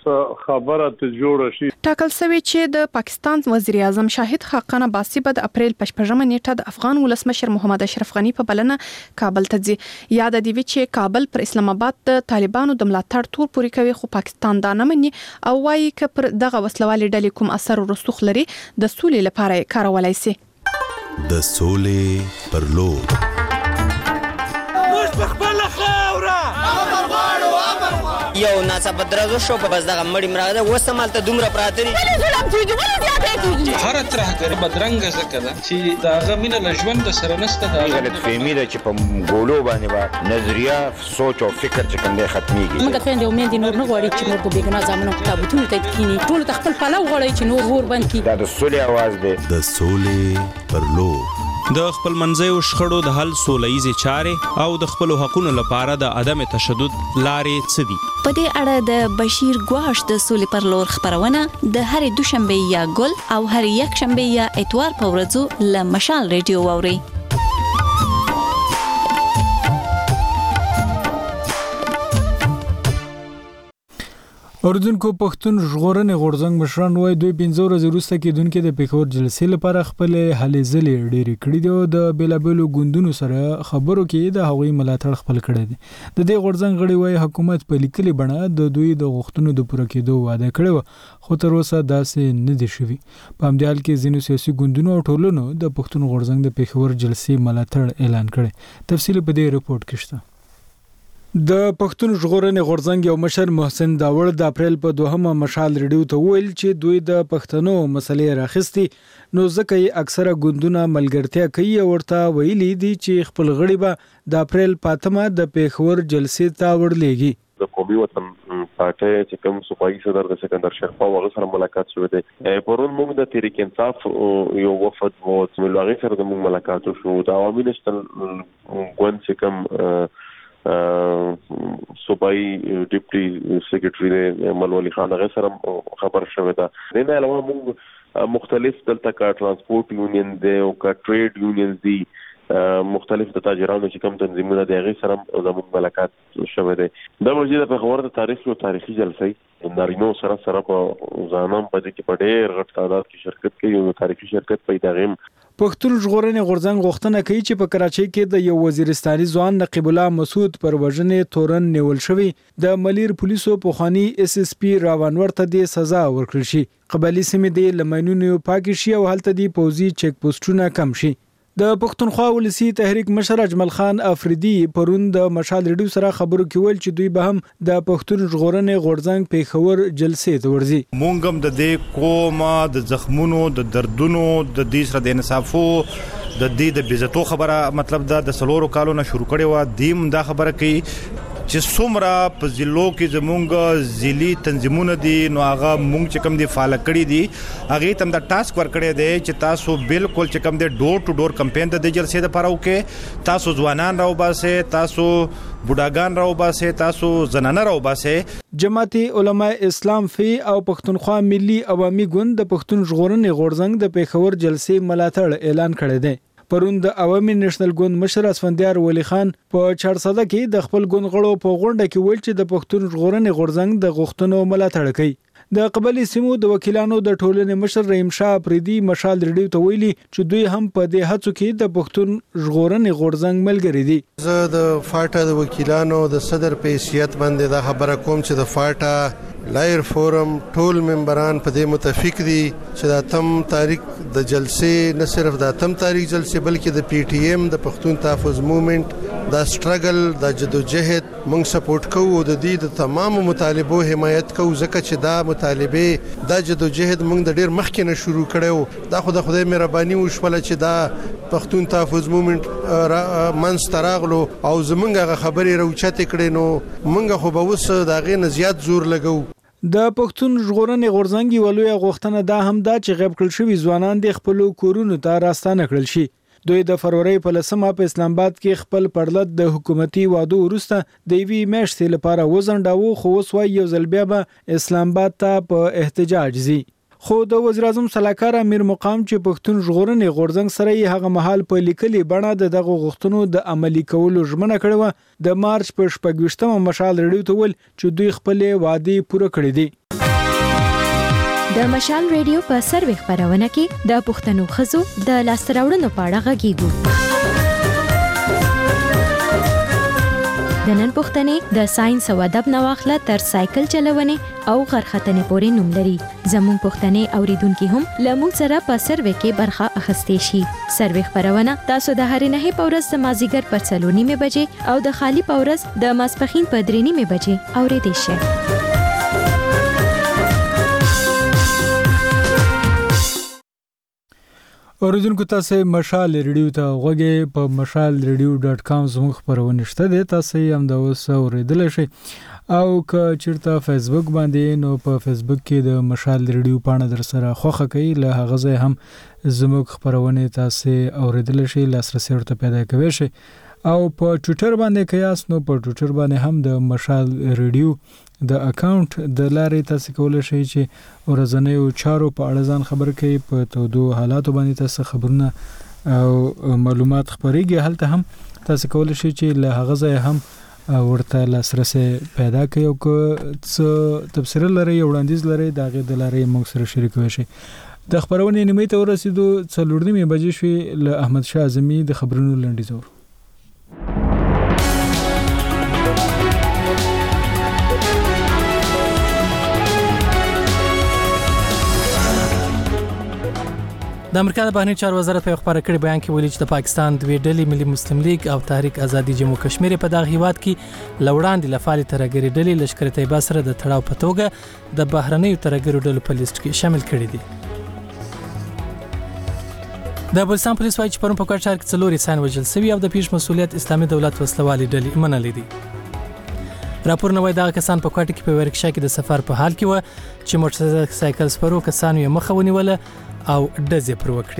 خبره ته جوړ شي. ټاکل شوی چې د پاکستان وزیر اعظم شاهد خاقان عباسي په اپریل 15 نیټه د افغان ولسمشر محمد اشرف غنی په بلنه کابل ته ځي. یاد دی چې کابل پر اسلام آباد د طالبانو د ملاتړ تور پوری کوي خو پاکستان دا نه مني او وايي چې پر دغه وسلوالې ډلې کوم اثر او رسوخ لري د سولې لپاره کارولای شي. د سولې پر لور موږ په خپل یو ناڅاپه درزو شو په بس دغه مړی مراده وسمالته دومره پراته دي ولې ظلم کیږي ولې زیاته کیږي هر ترهګر بدرنګ زکه ده چې دا غمینه له ژوند سره نشته دا غلط فهمي ده چې په ګولو باندې با نظریه سوچ او فکر چې کوم ختميږي موږ خويندې او مېندې نور نه غواړي چې نور په بیګناه ځامنو تابوتونو ته کینی ټول خپل پلو غواړي چې نور ور بند کی دا د سولې आवाज ده د سولې پر لور د خپل منځیو شخړو د حل سولهیزې چارې او د خپل حقوقو لپاره د عدم تشدد لارې څه دي. په دې اړه د بشیر ګواش د سولې پر لور خبرونه د هر دوشنبه یا ګل او هر یک شنبه یا اتوار په ورځو له مشال ریډیو واوري. اردوونکو پښتون ژغورنې غورځنګ مشران وایي دوی 15 ورځې وروسته کېدونکې د پېښور جلسې لپاره خپل هلې ځلې ډېرې کړې دي او د بېلابېلو ګوندونو سره خبرو کې د هغوی ملاتړ خپل کړی دی. د دې غورځنګ غړي وایي حکومت په لیکلي بڼه د دوی د غوښتنو د پوره کېدو وعده کړې وه خو تر اوسه داسې نه دي شوي. په همدې حال کې ځینو سیاسي ګوندونو او ټولنو د پښتون غورځنګ د پېښور جلسې ملاتړ اعلان کړی. تفصیل په دې رپورټ کې شته. د پښتون ژغورنې غورځنګ یو مشر محسن داوړ د اپریل په 2 مشال ریډیو ته ویل چې دوی د پښتنو مسلې راخستي نو ځکه یې اکثره ګوندونه ملګرتیا کوي او ورته ویلي دي چې خپل غړي به د اپریل 5 د پېښور جلسې ته ورلېږي. د قومي وطن پارټي چې کوم صوبایي صدر د سکندر شیخ هغه سره ملاقات شوه دی. پرون موږ د تحریک انصاف یو وفد وو چې هغه سره د موږ ملاقات شو. د عوامي نشتل ګوند چې کوم صوبایي ډیپټي سیکریټري ملولي خان هغه سره خبر شوه دا. نه علاوه موږ مختلف دلته کا ترانسپورت یونین دی او کا ټریډ یونینز دي مختلف د تاجرانو چې کوم تنظیمونه د هغه سره زموږ ملاقات شوه دی. دا مسجد په خبره د تاریخ او تاریخي جلسې نارینو سره په ځانم په دې کې په ډېر غټ تعداد کې شرکت کوي او تاریخي شرکت پیدا غیم. پښتون ژغورنې غورځنګ غوښتنه کوي چې په کراچۍ کې د یو وزیرستاني ځوان نقیب الله مسعود پر وژنې تورن نیول شوی د ملیر پولیسو پوخانی SSP راوانور ته د سزا ورکړل شي. قبایلی سیمې د لمنونو پاک شي او هلته د پوزي چک پوسټونه کم شي. د پښتونخوا ولسی تحریک مشر اجمل خان افریدي پرون د مشال ریډیو سره خبرو کې ویل چې دوی به هم د پښتون ژغورنې غورځنګ پېښور جلسې ته ورځي. مونږ هم د دې قوم د زخمونو د دردونو د دې سره د انصافو د دې د بیزتو خبره مطلب د سلورو کالو نه شروع کړي و دیم دا خبره کوي چې څومره په ضلعو کې زمونږ ضلعي تنظیمونه دي نو هغه مونږ چې کوم دي فعال کړي دي هغه تم د ټاسک ور کړی دی چې تاسو بالکل چې کوم دي ډور ټو ډور کمپاین د جلسې لپاره وکړي. تاسو ځوانان راو باسه تاسو بوډاګان راو باسه تاسو زنانه راو باسه. جماعت علماء اسلام فی او پښتونخوا ملي عوامي ګوند د پښتون ژغورنې غورځنګ د پېښور جلسې ملاتړ اعلان کړی دی. پرون د عوامي نېشنل ګوند مشر اسفندیار ولی خان په 400 کې د خپل ګوند غړو په غونډه کې ویل چې د پښتون ژغورنې غورځنګ د غوښتنو ملاتړ کوي. د قبایلی سیمو د وکیلانو د ټولنې مشر رحیم شاه افریدي مشال ریډیو ته ویلي چې دوی هم په دې هڅو کې د پښتون ژغورنې غورځنګ ملګری دي. زه د فاټا د وکیلانو د صدر په حیثیت باندې دا خبره کوم چې د فاټا لایر فورم ټول ممبران په دې متفق دي چې د 8 تاریخ د جلسې نه صرف د 8 تاریخ جلسې بلکې د PTM د پښتون تحفظ موومېنټ دا سټرګل د جدوجہد موږ سپورټ کوو د دې د تمام مطالبو حمایت کوو ځکه چې دا مطالبه د جدوجہد موږ د ډیر مخکې نه شروع کړو. دا خو د خدای مهرباني وشوله چې دا پښتون تحفظ موومېنټ منځ تراغلو او زمونږه خبرې راوچته کړي نو موږ خو به وس دا غي نه زیات زور لګو. د پښتون ژغورنې غورځنګ ولوي غوښتنه دا هم دا چې غیب کړل شوی ځوانان د خپل کورونو ته راستانه کړل شي. دوی د فروری په 10 په اسلام آباد کې خپل پرلط د حکومتي وادو وروسته د وی میاشتې لپاره وزنډاوو خو وسوي یو ځل بیا به اسلام آباد ته په احتجاج ځي. خو د وزیر اعظم صلاحکار امیر مقام چې پښتون ژغورنې غورځنګ سره یې هغه مهال په لیکلي بڼه دغه غوښتنو د عملی کولو ژمنه کړې و. د مارچ په 26 مشال ریډیو ته ویل چې دوی خپل وعده پوره کړې دي. د مشال ریډیو په سروي خبرونه کې د پښتنو خزو د لاستراوړنو په اړه غږیږو. د نن پوښتنې د ساينس او ادب نه واخله تر سایکل چلونې او غرختنې پورې نوم لري. زموږ پوښتنې اوریدونکو هم لمو سره په سروې کې برخه اخیستې شي. سروې خبرونه تاسو د هرې نه په ورځ د مازیګر پر 4:30 بجې او د خالی په ورځ د ماسپخین په 3:30 بجې اورېدئ شئ. اوریدونکو تاسو مشال ریډیو ته غوږی په mashalradio.com زموږ خبرونه شته دي، تاسو هم دا اوس اوریدل شئ او که چیرته فیسبوک باندې نو په فیسبوک کې د مشال ریډیو پاڼه در سره خوښه کوي، له هغه ځای هم زموږ خبرونه تاسو اوریدل شئ، لاسرسي ورته پیدا کوي شئ. او په ټوئیټر باندې کیاس نو په ټوئیټر باندې هم د مشال ریډیو د اکاونټ د لارې تاسو کولای شئ چې ورځنیو چارو په اړه ځان خبر کړئ، په تودو حالاتو باندې تاسو خبرونه او معلومات خبريږي. هلته هم تاسو کولای شئ چې له هغه ځای هم ورته لاسرسي پیدا کړئ او که څه تفسیر لري او وړاندیز لري دا غي د لارې موږ سره شریکوي شئ. د خبرونه نیمه ته ورسېدو 4:30 بجې شوې له احمد شاه اعظمي د خبرونو لنډیز اور. د امریکا د بهرنی چارو وزارت په خبره کړي بیان کې ویلي چې د پاکستان دوی ډلې ملي مسلم لیگ او تحریک ازادي جمهور کشمیر په دغه هیواد کې لوړاندې لفالي ترګری ډلې لشکره طیبه سره د تړاو په توګه د بهرنی ترګری ډلو په لیست کې شامل کړي دي. د بلوچستان پولیس وايي چې پرون په کوټ شهر کې 4 انسان وژل شوي او د پیښ مسؤلیت اسلامي دولت وسلوالي ډلې منلې دي. راپور نوې دا کسان په کوټ کې په ورکشا کې د سفر په حال کې و چې موټر سایکل سپرو کسانو یې مخه ونیوله او دزې پر وکړي.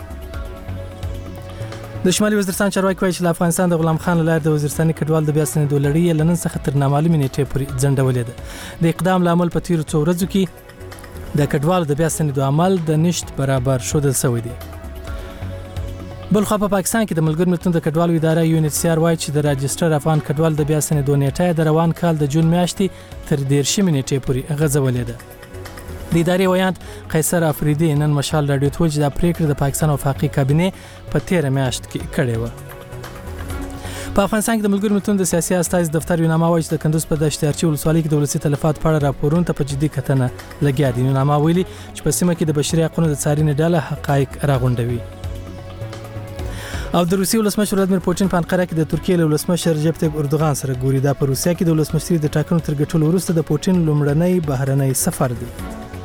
د شمالي وزیرستان چارواکي وایي چې افغانستان د غلام خان لار د وزیرستاني کډوال د بیا ستنېدو لړۍ لنن څخه تر نامعلومې نیټې پورې ځنډولې ده. د اقدام لامل په تیرو څو ورځو کې د کډوالو د بیا ستنېدو عمل د نشټ برابر شودل شوی دی. بل خو په پاکستان کې د ملګرو ملتونو د کډوالو اداره UNHCR وایي چې د راجستر افغان کډوال د بیا ستنېدو نیټه د روان کال د جون میاشتې تر 13 نیټې پورې غځولې ده. د ادارې ویاند قیصر افریدي نن مشال رادیو ته ویل چې د پریکړه د پاکستان وفاقي کابینه په 13 میاشت کې کړې و. په افغانستان کې د ملګرو ملتونو د سیاسي استازي دفتر یو نامه وایي چې د کندوز په دشتارچی ولسوالۍ کې د ولسي تلفات په اړه راپورونه ته په جدي کتنه لګیا دي. نامه ویلي چې په سیمه کې د بشري حقوقو د څارنې ډله حقایق راغونډوي. او د روسیې ولسمشر ولادیمیر پوتین په انقره کې د ترکیې له ولسمشر رجب طیب اردوغان سره ګوري. دا په روسیا کې د ولسمشرۍ د ټاکنو تر ګټلو وروسته د پوتین لومړنی بهرنی سفر دی.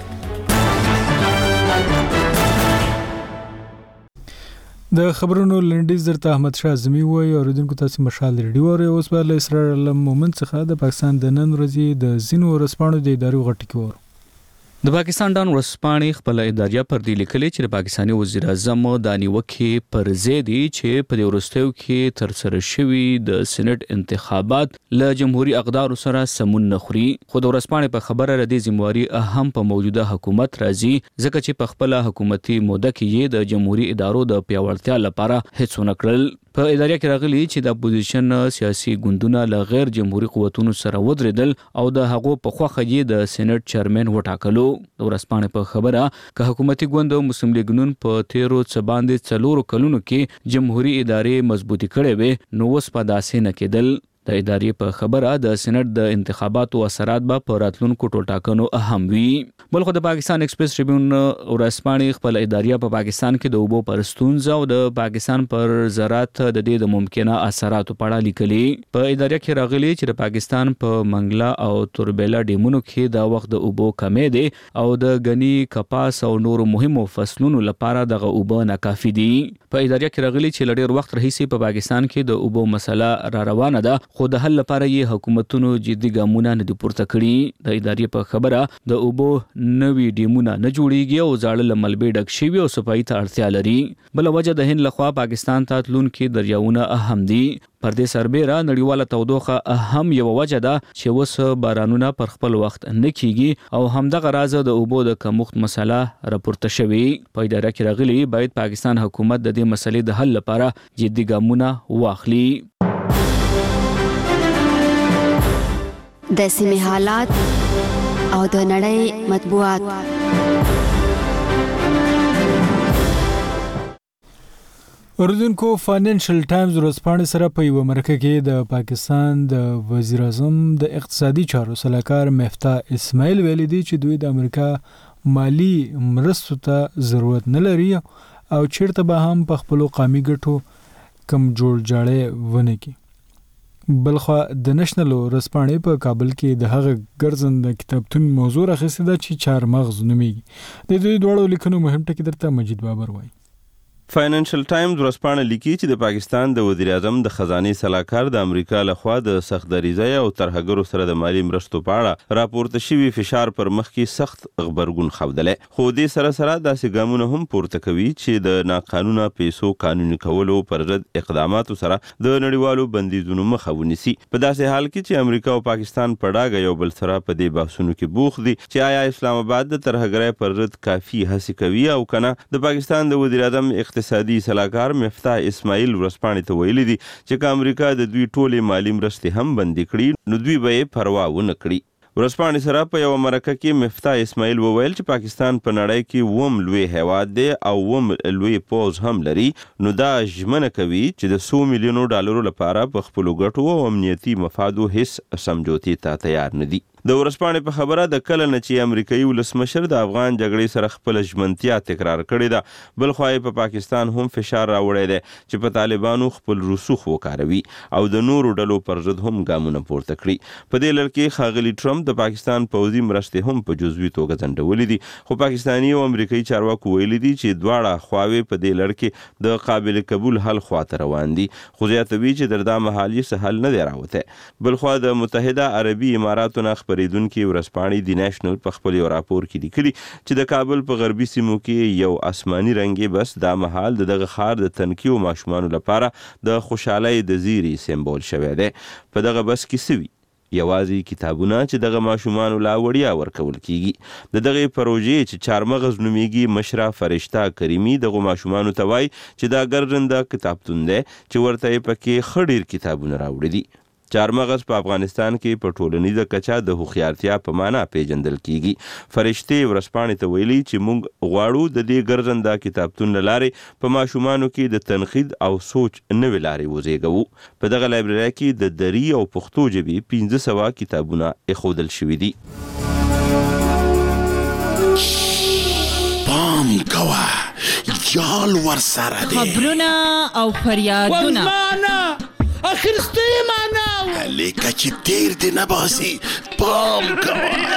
د خبرونو لنډیز درته احمد شاه اعظمي وایي. اوریدونکو تاسو مشال ریډیو اورئ. اوس به له اسرائیل مومن څخه د پاکستان د نن ورځې د ځینو ورځپاڼو د ادارو غټ کې ور. د پاکستان ډان ورځپاڼې خپل اداریه پر دی لیکلي چې د پاکستاني وزیر اعظم د نیوکې پر ضد چې په د ورستیو کې تر سره شوی د سېنات انتخابات له جمهوریت اقدار سره سمون نخري. خو د ورځپاڼې په خبره ردی ذمہواری اهم په موجوده حکومت راځي ځکه چې په خپل حکومتي موده کې د جمهوریت ادارو د پیاوړتیا لپاره هیڅ ونه کړل. په ادارې کې راغلي چې د اپوزیشن سیاسي ګوندونه له غیر جمهوریت قوتونو سره ودرېدل او د هغو په خوخه یې د سېنات چیرمن وټاکلو. د ورځپاڼې په خبره که حکومتي ګوند مسلم لیگ نون په 13 باندې 4 کلونو کې جمهوریت ادارې مضبوطی کړې وي نو اوس په داسې نه کېدل. د ادارې په خبره د سېنات د انتخاباتو اثرات به په راتلونکو ټولټاکنو اهم وي. بلخو د پاکستان ایکسپریس ټریبیون ورځپاڼې خپل ادارې په پاکستان کې د اوبو پر ستونزه او د پاکستان پر زراعت د دې د ممکنه اثراتو په اړه لیکلي. په ادارې کې راغلي چې د پاکستان په منګلا او توربېلا ډیمونو کې د وخت د اوبو کمې دي او د غني کپاس او نورو مهمو فصلونو لپاره دغه اوبو ناکافي دي. په ادارې کې راغلي چې لړ وخت راهیسې په پاکستان کې د اوبو مسله را روانه ده خو د حل لپاره یې حکومتونو جدي ګامونه نه دي پورته کړي. د ادارې په خبره د اوبو نوي ډیمونه نه جوړیږي او زاړه لملبې ډک شوي او صفایي ته اړتیا لري. بل وجه د هند لخوا پاکستان ته تلونکي دریاونه اهم دي. پر دې سربېره نړیواله تودوخه اهم یو وجه ده چې اوس بارانونه پر خپل وخت نه کیږي او همدغه راز د اوبو د کمښت مسله راپورته شوې. په اداره کې راغلي باید پاکستان حکومت د دې مسلې د حل لپاره جدي ګامونه واخلي. د سیمې حالات او د نړۍ مطبوعات. اوریدونکو فاینانشل ټایمز ورځپاڼې سره په یوه مرکه کې د پاکستان د وزیر اعظم د اقتصادي چارو سلاکار مفتاح اسماعیل ویلي دی چې دوی د امریکا مالی مرستو ته ضرورت نه لري او چیرته به هم په خپل قومي ګټو کم جوړ جاړی ونه کړي. بلخوا د نېشنل ورځپاڼې په کابل کې د هغه ګرځنده کتابتون موضوع راخیستې ده چې چارمغز نومیږي. د دوی دواړو لیکنو مهم ټکي درته مجید بابر وایي. فاینانشل ټایمز ورځپاڼه لیکي چې د پاکستان د وزیر اعظم د خزانه سلاکار د امریکا لخوا د سخت دریځۍ او ترهګرو سره د مالی مرستو په اړه راپورته شوی فشار پر مخ کې سخت خبرګون ښودلې، خو دې سره سره داسې ګامونه هم پورته کوي چې د ناقانونه پیسو قانوني کولو پر ضد اقداماتو سره د نړیوالو بندیزونو مخه ونیسي. په داسې حال کې چې امریکا او پاکستان په ډاګه یو بل سره په دې بحثونو کې بوخت دي چې آیا اسلام آباد د ترهګرۍ پر ضد کافي هڅې کوي او کنه. د پاکستان د وزیر اعظم اقتصادي سلاکار مفتاح اسماعیل ورځپاڼې ته ویلي دي چې که امریکا د دوی ټولې مالی مرستې هم بندي کړي نو دوی به یې پروا ونه کړي. ورځپاڼې سره په یوه مرکه کې مفتاح اسماعیل وویل چې پاکستان په نړۍ کې وم لوی هیواد دی او وم لوی پوځ هم لري، نو دا ژمنه کوي چې د 100 میلیونو ډالرو لپاره په خپلو ګټو او امنیتي مفادو هیڅ سمجوتې ته تیار نه دي. د ورځپاڼې په خبره د کله نه چې امریکایي ولسمشر د افغان جګړې سره خپل ژمنتیا تکرار کړې ده، بل خوا په پاکستان هم فشار راوړی دی چې په طالبانو خپل رسوخ وکاروي او د نورو ډلو پر ضد هم ګامونه پورته کړي. په دې لړ کې ښاغلي ټرمپ د پاکستان پوځي مرستې هم په جزوي توګه ځنډولې دي، خو پاکستاني او امریکایي چارواکو ویلي دي چې دواړه خواوې په دې لړ کې د قابل قبول حل خواته روان دي، خو زیاتوي چې تر دا مهال یې څه حل نه دی راوتی. بل خوا د متحده عربي اماراتو نه خپرېدونکي ورځپاڼې د نېشنل په خپل یو راپور کې لیکلي چې د کابل په غربي سیمو کې یو آسماني رنګي بس دا مهال دغه ښار د تنکیو ماشومانو لپاره د خوشحالۍ د زیري سمبول شوی دی. په دغه بس کې سوي یوازې کتابونه چې دغه ماشومانو لا وړیا ورکول کیږي. د دغه پروژې چې چارمغز نومیږي مشره فرشته کریمي دغه ماشومانو ته وایي چې دا ګرځنده کتابتون دی چې ورته یې پکې ښه ډېر کتابونه راوړي دي. چارمغز په افغانستان کې په ټولنیزه کچه د هوښیارتیا په معنا پیژندل کیږي. فرشتې ورځپاڼې ته ویلي چې موږ غواړو د دې ګرځنده کتابتون له لارې په ماشومانو کې د تنقید او سوچ نوې لارې وزېږوو. په دغه لایبرري کې د دري او پښتو ژبې 1500 کتابونه ایښودل شوي دي. پام کوه جال ورسره دی، خبرونه او فریادونه اخرسته معنا لیکه چې تیر دی نباسي. پام کوه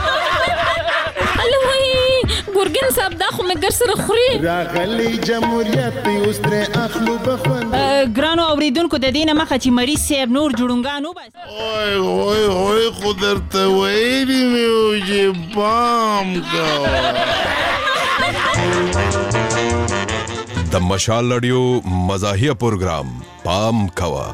الوی ګورګن صاحب دا خو مې ګر سره خوري راغلی جمهوریت اوس ترې اخلو بخون. ګرانو اوریدونکو د دې نه مخه چې مریض صاحب نور جوړونګان وباسي. اوی خو درته ویلي مې و چې پام کوه. د مشال رادیو مزاحیه پروګرام پام کوه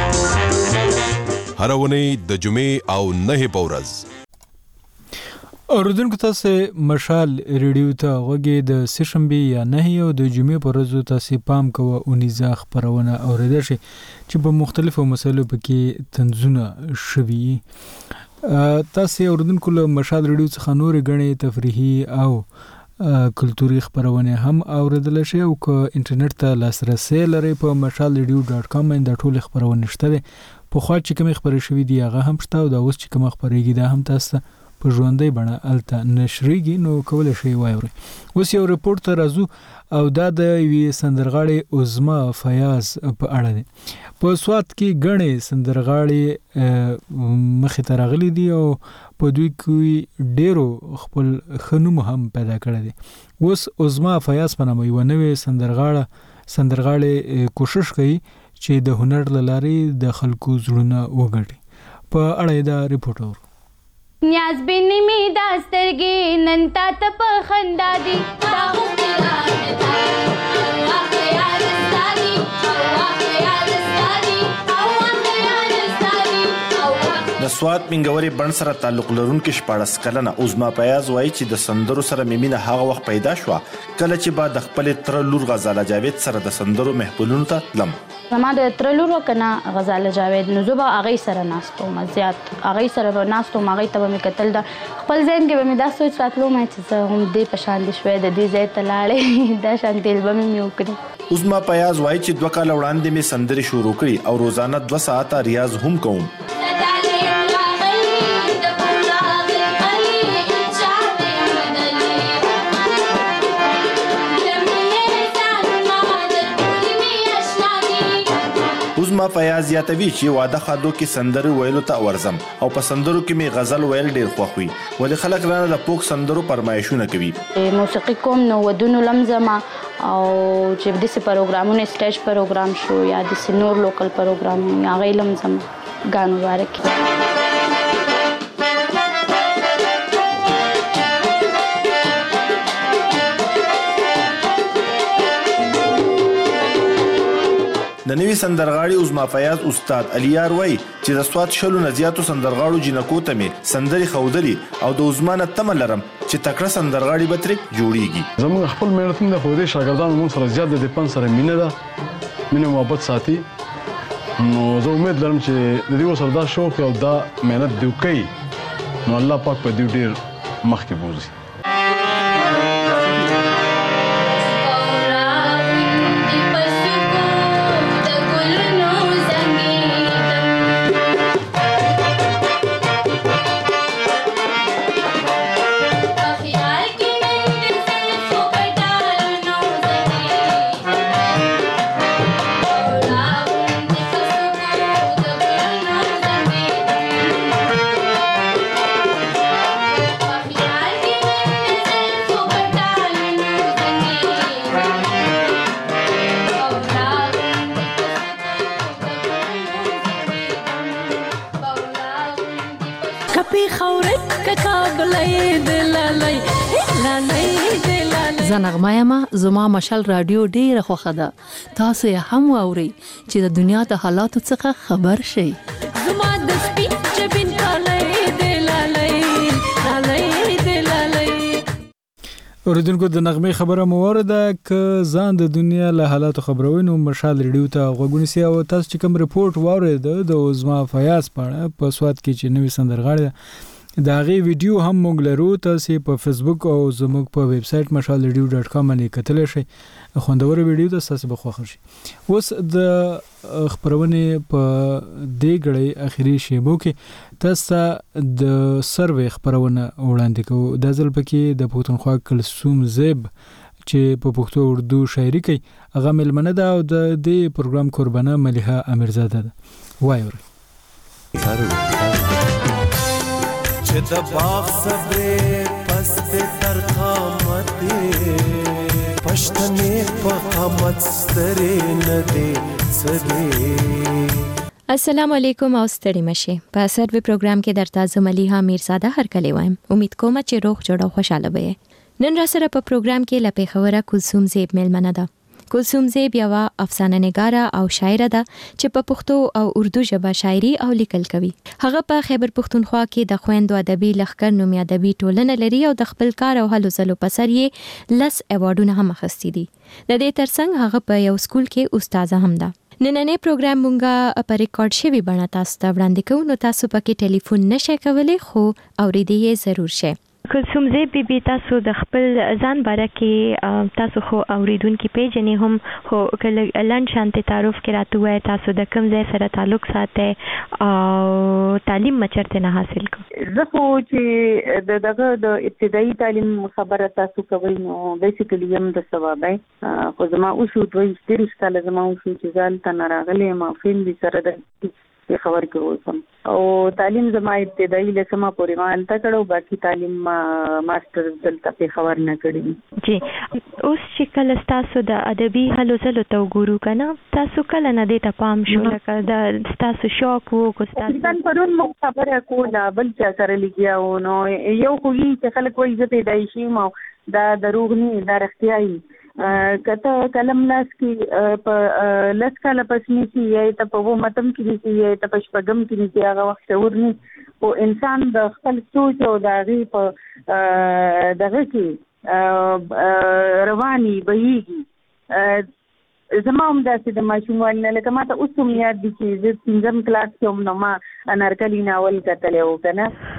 هر ونی د جمعې او نه په ورځ. اوریدونکو تاسو مشال ریډیو ته غوږی د سشنبه یا نه او د جمعې په ورځ تاسو پام کوه اونیزه خبرونه اوریدل شي چې په مختلفو مسایلو پکې تنظیمونه شوي. تاسو اوریدونکو له مشال ریډیو څخه نور غني تفریحي او کلتوري خبرونه هم اوریدل شي او که انټرنیټ ته لاسرسي لري په mashalradio.com باندې ټول خبرونه شته. په خوا چې کوم خبرې شوي دي هغه هم شته او دا اوس چې کوم خبرېږي دا هم تاسو په ژوندۍ بڼه الته نشریږي نو کولای شئ واورئ. اوس یو رپورت راځو او دا د یوې سندرغاړې عظما فیاض په اړه دی. په سوات کې غنې سندرغاړې مخې ته راغلي دي او په دوی کې ډیرو خپل خنوم هم پیدا کړی دی. اوس عظما فیاض په نامه یوه نوې سندرغاړې کوشش کوي چې د هنر له لارې د خلکو زړونه وګټي. په اړه دا رپورټ اورو. نیاز بینی می داسترګې نن تا ته په خندا دي دا غوښتلان تا واخه یاد ستادي واخه یاد ستادي واخه یاد ستادي. د سوات منګوري بڼ سره تعلق لرونکي 14 کلنه عظما فیاض وایي چې د سندرو سره میمینه هغه وخت پیدا شو کله چې با د خپل تر لور غزاله جاوید سره د سندرو محفلونو ته تلم. زما د تر لور کنه غزاله جاوید نو زه به هغې سره ناستوم، زیات هغې سره به ناستوم، هغې ته به مې کتل. د خپل ذهن کې به مې دا سوچ راتلو چې زه هم دې په شان دې شوی د دې ځای ته لاړې دا شانتې البمې مې وکړي. عظما فیاض وایي چې 2 کال وړاندې مې سندرې شروع کړې او روزانه 2 ساعته ریاض هم کوم. عظما فیاض یاتوي چې واده خادو کې سندرې ویلو ته ورزم او په سندرو کې می غزل ویل ډیر خوښ وي ولې خلک رانه د پوک سندرو فرمایشونه کوي. موسیقي کوم نو ودونو لمزما او چې د سي پروګرامونو سټیج پروګرام شو یا د نور لوکل پروګرام یا غي لمزما غانو مبارک. د نوي سندرغاړي عظما فیاض استاد الیار وای چې د سواد شلو نه زیاتو سندرغاړو جنکو ته می سندري خودري او د عظمانه تمه لرم چې تکړه سندرغاړي به ترې جوړیږي. زموږ خپل مهنت د خوده شاګردانو مون سره زیات د پن سره مینه ده مینه محبت ساتي نو زه امید لرم چې د دې وسره دا شوق او دا مهنت دی کوي نو الله پاک په دې ډیر مخکې بوزي. زنغمایما زما مشال رادیو ډیره خوښه ده تاسو یې هم واورئ چې د دنیا د حالاتو څخه خبر شئ. زما د سپین چبین کالای دی لالای لالای دی لالای. اوریدونکو د نغمه خبره مورده ک ځان د دنیا له حالاتو خبروي نو مشال ریډیو ته غوګونی سي او تاسو چې کوم رپورت واورید د عظما فیاض په سواد کې چې نوې سندرغاړي دا غي ویډیو هم موږ لرو تاسو په فیسبوک او زموږ په ویب سټ mashalradio.com باندې کتلی شئ. خوندور ویډیو تاسو به خوښ شي. اوس د خبرونه په دې غړې اخیری شیبو کې تاسو د سروې خبرونه وړاندې کوو. د ځل پکې د پښتونخوا کلثوم زیب چې په پښتو اردو شاعري کوي هغه ملمنه ده او د دې پروګرام قربانه ملیحه امیرزاده ده. وایو چې د باغ صبرې پس د تر قامتې پښتنې په قامت سترې نه دي سدي. السلام علیکم او ستړي مشه. په سروې پروګرام کې درته ملیحه امیرزاده هرکلی وایم. امید کوم چې روغ جوړ او خوشاله وئ. نن را سره په پروګرام کې لپاره خبره کلثوم زیب ملمنه ده. کلثوم زیب یو افسانه نگاره او شاعره ده چې په پښتو او اردو ژبه شاعري او لیکل کوي. هغه په خیبر پښتونخوا کې د خويندو ادبي لخر نومي ادبي ټولنه لري او د خپل کار او هلو ځلو په سر یې لس ایوارډونه هم اخیستي دي. د دې ترڅنګ هغه په یو سکول کې استاد هم ده. نننې پروګرام مونږه په ریکارډ شوی بڼه تاسو ته وړاندې کوو نو تاسو پکې ټلیفون نشئ کولای خو اوریدئ یې ضرور شئ. کلثوم زیب بی تاسو د خپل ځان باره کې تاسو خو اوریدونکو پیژنې هم خو لند شانته تعارف کې راته وای تاسو د کوم ځای سره تعلق ساتئ او تعلیم مچرته نه حاصل کو. زه خو چې دغه د ابتدایي تعلیم خبره تاسو کوي نو بیسیکلی هم د ثوابای خو زما اوسو دوی ستړي کال زما اوسو چې ځان ته راغلي ما فین دي سره د خبر کوم او تعلیم زما ابتدایي لسمه پورې ما الته کړو باقي تعلیم ماستر دلته په خبر نه کړی. جی اوس چې کله تاسو د ادبي هلو ځلو ته وګورو کنه تاسو کله نه دې ته پام شو لکه د تاسو شوق وو کو تاسو ځان پرون مو خبره کوله بل چا سره لګیاو نو یو خو چې خلک وایي چې پیدایي شي مو دا دروغ نه دا رښتیاي کته کلم لاس کې په لس کاله پسنی کې یا ته په و متم کې دي یا ته په شپږم کې دي هغه وخت ورني او انسان د خپل سوچ او د غي په دغه کې رواني بهيږي. زما هم داسې د ماشومان نه لکه ما ته اوس هم یاد دي چې زه 5م کلاس کې هم نو ما انارکلی ناول کتلی و کنه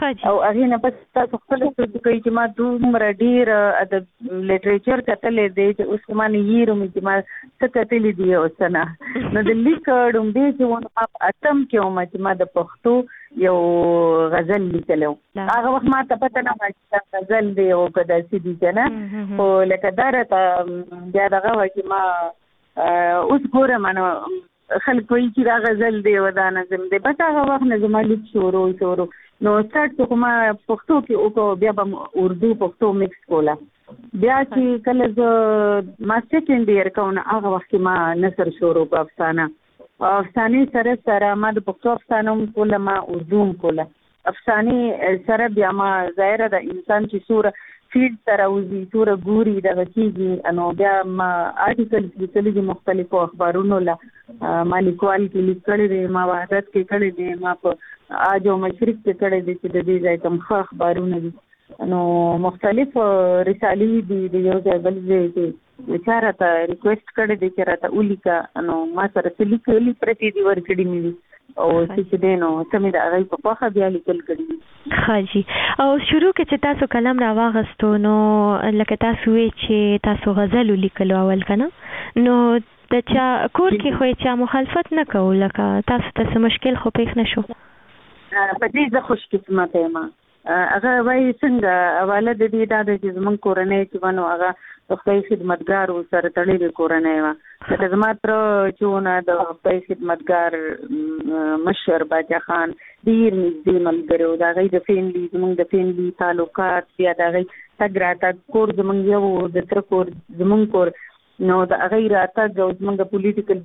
او هغه نه پس تاسو خپل څه کوي چې ما دومره ډیر د لټریچر کتلې دی چې اوس ما نه یېرم چې ما څه کتلې دی اوس نه نو د لیکړم دی چې ونه ما اتم کې چې ما د پښتو یو غزل لیکلو هغه وخت ما ته پته نه و چې غزل دی او کدا سې دي کنه او لکه درته بیا دغه و چې ما اوس ګورم نو خلک وایي چې دا غزل دی او دا نظم دی بس هغه وخت نه زما لیک شروع نو سټارټ کوم پښتو کې او بیا به اردو پښتو مکس کوله بیا چې کله زه ما سیکنډ ایئر کوم هغه وخت کې ما نثر شروع په افسانې سره ما د پښتو افسانه کوله ما اردو کوله افسانې سره بیا ما ظاهره د انسان چې سوره فیلډ سره وزي سوره ګوري دغه کېږي نو بیا ما آرټیکل لیکلي دي مختلفو اخبارونو له ما لیکوال کې لیک کړی دی ما وحدت کې کړی دی ما په آج او مشرق کې کړی دی چې د دې ځای کوم ښه اخبارونه دي نو مختلف رسالې دي د یو ځای بل ځای کې چا راته ریکویسټ کړی دی چې راته ولیکه نو ما سره څه لیکلي پرتې دي ورکړي مې دي او چې دی نو څه مې د هغې په خوښه بیا لیکل کړي دي ښه جي او شروع کې چې تاسو قلم راواغستو نو لکه تاسو وی چې تاسو غزل ولیکلو اول که نه نو د چا کور کې خو چا مخالفت نه کوو لکه تاسو ته څه مشکل خو پېښ نه شو په دې زه خوش قسمته یم هغه وایي څنګه حواله د دې دا ده چې زموږ کورنۍ چې ونو هغه د خدای خدمتګار سره تړلې کورنۍ وه لکه زما تره چې ونه د خدای خدمتګار مشر باچا خان ډېر نږدې ملګری و د هغوی د فیملي زموږ د فیملي تعلقات بیا د هغوی تګ راتګ کور زموږ یو د تره کور زموږ کور نو د هغوی راتګ او زموږ د پولیټیکل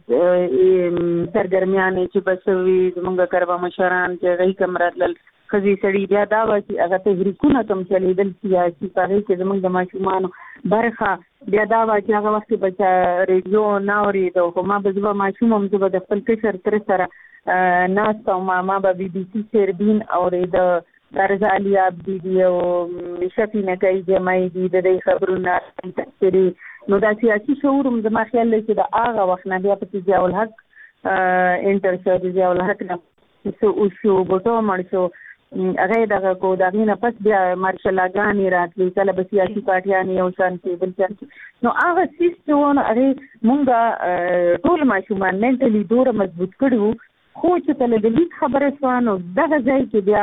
سرګرمیانې چې بس وي زموږ کربا مشران چې هغوی کوم راتلل ښځې سړي بیا دا وه چې هغه تحریکونه کوم چلېدل سیاسي په هغې کې زموږ د ماشومانو برخه بیا دا وه چې هغه وخت کې به چا ریډیو نه اورېده خو ما به زه به ماشوم هم زه به د خپل کشر تره سره ناسته وم ما به بي بي سي شیربین اورېده درزا علي عبدي دي او شفي نکۍ جمعي دي د دوی خبرونه تفسیري نو دا سیاسي شعور هم زما خیال دی چې د هغه وخت نه بیا پسې ضیاء الحق انټر شو د ضیاء الحق نه څه وشو بوټو مړ شو هغه دغه کو د هغې نه پس بیا مارشلاګانې راتلې کله به سیاسي پارټیانې یو شان کې بل شان کې نو هغه څیز چې و نو هغې مونږ ټول ماشومان مینټلي دومره مضبوط کړي وو خو چې کله د لیک خبره شوه نو دغه ځای کې بیا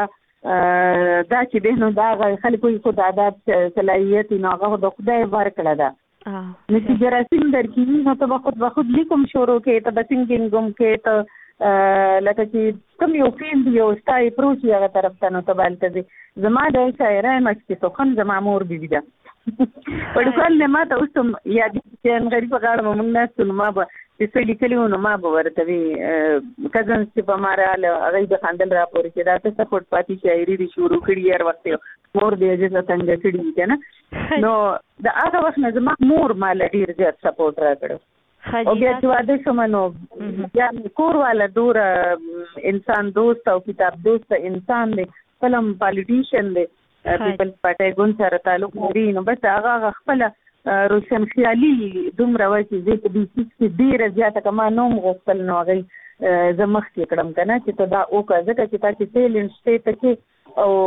دا چې دی نو د هغه خلکو یې خو د ادب صلاحیت نو هغه د خدای ورکړه ده نو چې جراثیم درکړي نو ته به خود لیکم شروع کې ته به سینګینګ هم کې ته لکه چې کوم یو فیلډ یو ستا اپروچ یې هغه طرف ته نو ته به هلته ځې زما د شاعره یم چې سخن زما مور بیبي ده پړکال نه ما ته اوس هم یادېږي چې انغري په غاړه به مونږ ناست نو ما به چې څه لیکلي وو نو ما به ورته وي کزنس چې به ما راغله هغوی به خندل راپورې چې دا څه سپورټ پاتې شاعري دې شروع کړي هر وخت یې مور دې عزیزه تنګه کړي وي که نه نو د هغه وخت نه زما مور ما له ډېر زیات سپورټ راکړی او بیا چې واده شوم نو بیا کور والا دوره انسان دوست او کتاب دوست انسان دی خپل هم پالیټیشن دی پیپلز پارټۍ ګوند سره تعلق لري نو بس هغه خپله روشن خیالي دومره وه چې زه په دې څیز کې ډېره زیاته که ما نه هم غوښتل نو هغوی زه مخکې کړم که نه چې ته دا وکړه ځکه چې تا چې ټیلنټ شته پکې او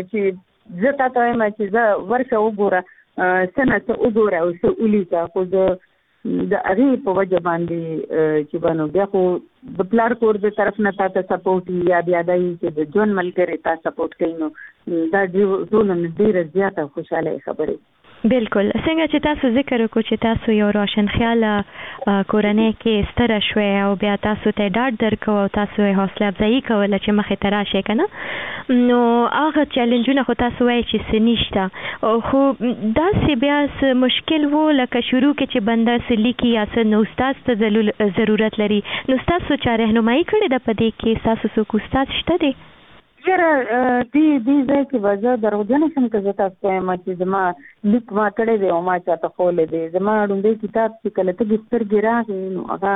چې زه تا ته وایم چې زه ورشه وګوره څه نه څه وګوره او څه ولیکه خو زه د هغې په وجه باندې چې بنو بیا خو د پلار کور د طرف نه تا ته سپورټ یا بیا دا چې د ژوند ملګری تا سپورټ کوي نو دا ټولو نه ډېره زیاته خوشحاله خبرې بالکل څنګه چې تاسو ذکر وکړو چې تاسو یو روشن خیاله کورنۍ کې ستره شوې او بیا تاسو ته ډاډ درکو او تاسو یې حوصله افزایي کوله چې مخې ته راشئ که نه نو هغه چیلنجونه خو تاسو وایئ چې څه نشته خو داسې بیا څه مشکل و لکه شروع کې چې بنده څه لیکي یا څه نو استاد ته ضرورت لري نو ستاسو چا رهنمایي کړې ده په دې کې ستاسو څوک استاد شته دی یاره دې ځای کې به زه دروغجنه شم که زه تاسو ته وایم چې زما لیک ما کړی دی او ما چاته ښولی دی زما ړومبی کتاب چې کله تږې سترګې راغې نو هغه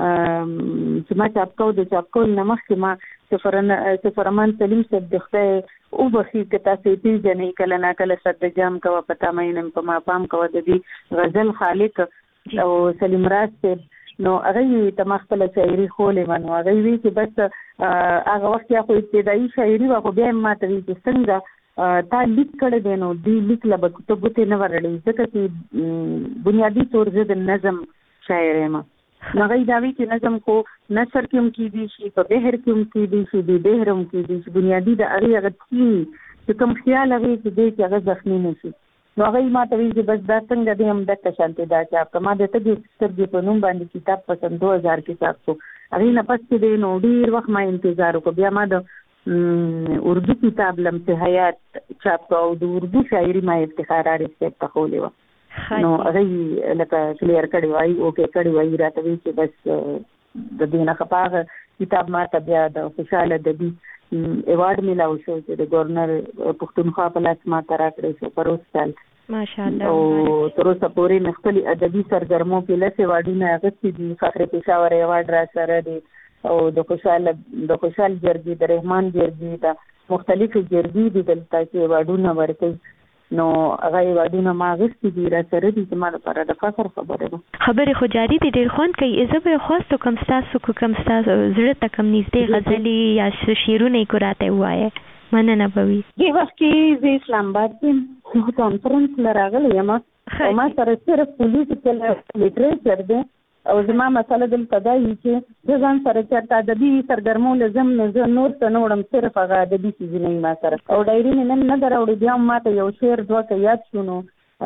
چې ما چاپ کو د چاپ کولو نه مخکې ما سفرمان سلیم صاحب د خدای وبخي که تاسو یې پېژنئ کله ناکله صدجام کوه په تا مینم په ما پام کوه د دې غزل خالق او سلیم راز صاحب نو هغوی ته ما خپله شاعري ښولې وه نو هغوی وی چې بس هغه وخت یا خو ابتدایي شاعري وه خو بیا یې ماته وایي چې څنګه تا لیک کړی دی نو دې لیک له به ته ګوتې نه ورړوي ځکه چې بنیادي طور زه د نظم شاعر یم. نو هغه یې دا وایي چې نظم خو نثر کې هم کیدی شي په بحر کې هم کیدی شي بې بحر هم کیدی شي بنیادي د هغې هغه تین چې کوم خیال هغې چې دی چې هغه زخمي نه شي. نو هغه یې ماته وایي چې بس دا څنګه دی همدغه شانتې دا چاپ کړه. ما د تږې سترګې په نوم باندې کتاب په سن 2000 کې چاپ کړو. هغې نه پس چې دی نو ډېر وخت ما انتظار وکړو. بیا ما د اردو کتاب لمس حیات چاپ کړو او د اردو شاعري ما افتخار عارف صاحب ته ښولې وه. نو هغې لکه کلیر کړې وایي اوکې کړې وایي راته وایي چې بس د دې نه ښه په هغه کتاب ما ته بیا د خوشحال ادبي ایوارډ میلاو شو چې د ګورنر پښتونخوا په لاس ما ته راکړی شو په روز کال ماشاءالله. او تر اوسه پورې مې خپلې ادبي سرګرمو کې 10 ایوارډونه اخیستي دي. فخر پېښور ایوارډ را سره دی او د خوشحال جرګې د رحمان جرګې د مختلفو جرګې دي دلته چې ایوارډونه ورکوي. نو هغه ایوارډونه ما اخیستي دي را سره دي چې ما لپاره د فخر خبره ده. خبرې خو جاري دي ډېر خوند کوي. زه به خواستو کوم ستاسو زړه ته کوم نږدې غزلې یا شعرونه یې کو راته ووایه مننه به وي. دې وخت کې زه اسلام آباد کې کانفرنس له راغلی یم او ما سره صرف پولیټیکل لیټریچر دی او زما مسله دلته دا وي چې زه ځان سره چېرته ادبي سرګرمو لزم نه زه نور څه نه وړم صرف هغه ادبي څیزونه یي ما سره او ډایري مې نن نه ده راوړې. بیا هم ما ته یو شعر دوه که یاد شو نو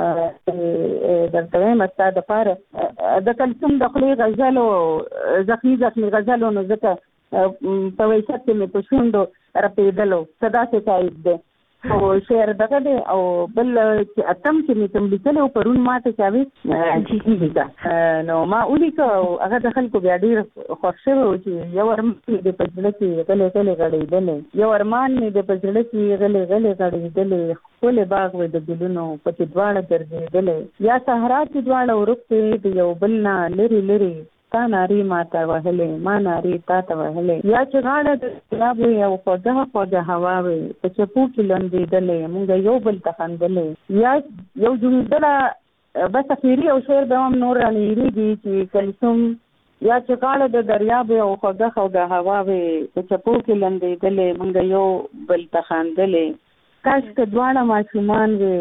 درته وایم ستا دپاره د کلثوم د خولې غزلو زخمي غزلو نو ځکه په ویست کې مې په شونډو رپېدلو څه داسې تایید دی او شعر دغه دی. او بل چې اتم چې مې کوم لیکلی او پرون ما ته چا وې نو ما ولیکه او هغه د خلکو بیا ډېر خوښ شوی و چې یو ارمان مې د په زړه کې غلی غړېدلی یو ارمان مې د په زړه کې غلی غړېدلی ښکلی باغ وې د ګلونو پکې دواړه ګرځېدلی یا صحرا کې دواړه ورک دی د یو بل نه لرې تا ناری ما ته وهلې ما ناری تا ته وهلې یا چې غاړه د ګلاب وي او خوږه هوا وي په چپو کې لمبېدلې موږ یو بل ته خندلې یا یو جمله بس اخیري او شعر به هم نور رانهیرېږي چې کلثوم یا چې غاړه د دریاب وي او خوږه هوا وي په چپو کې لمبېدلې موږ یو بل ته خندلې کاش که دواړه ماشومان وي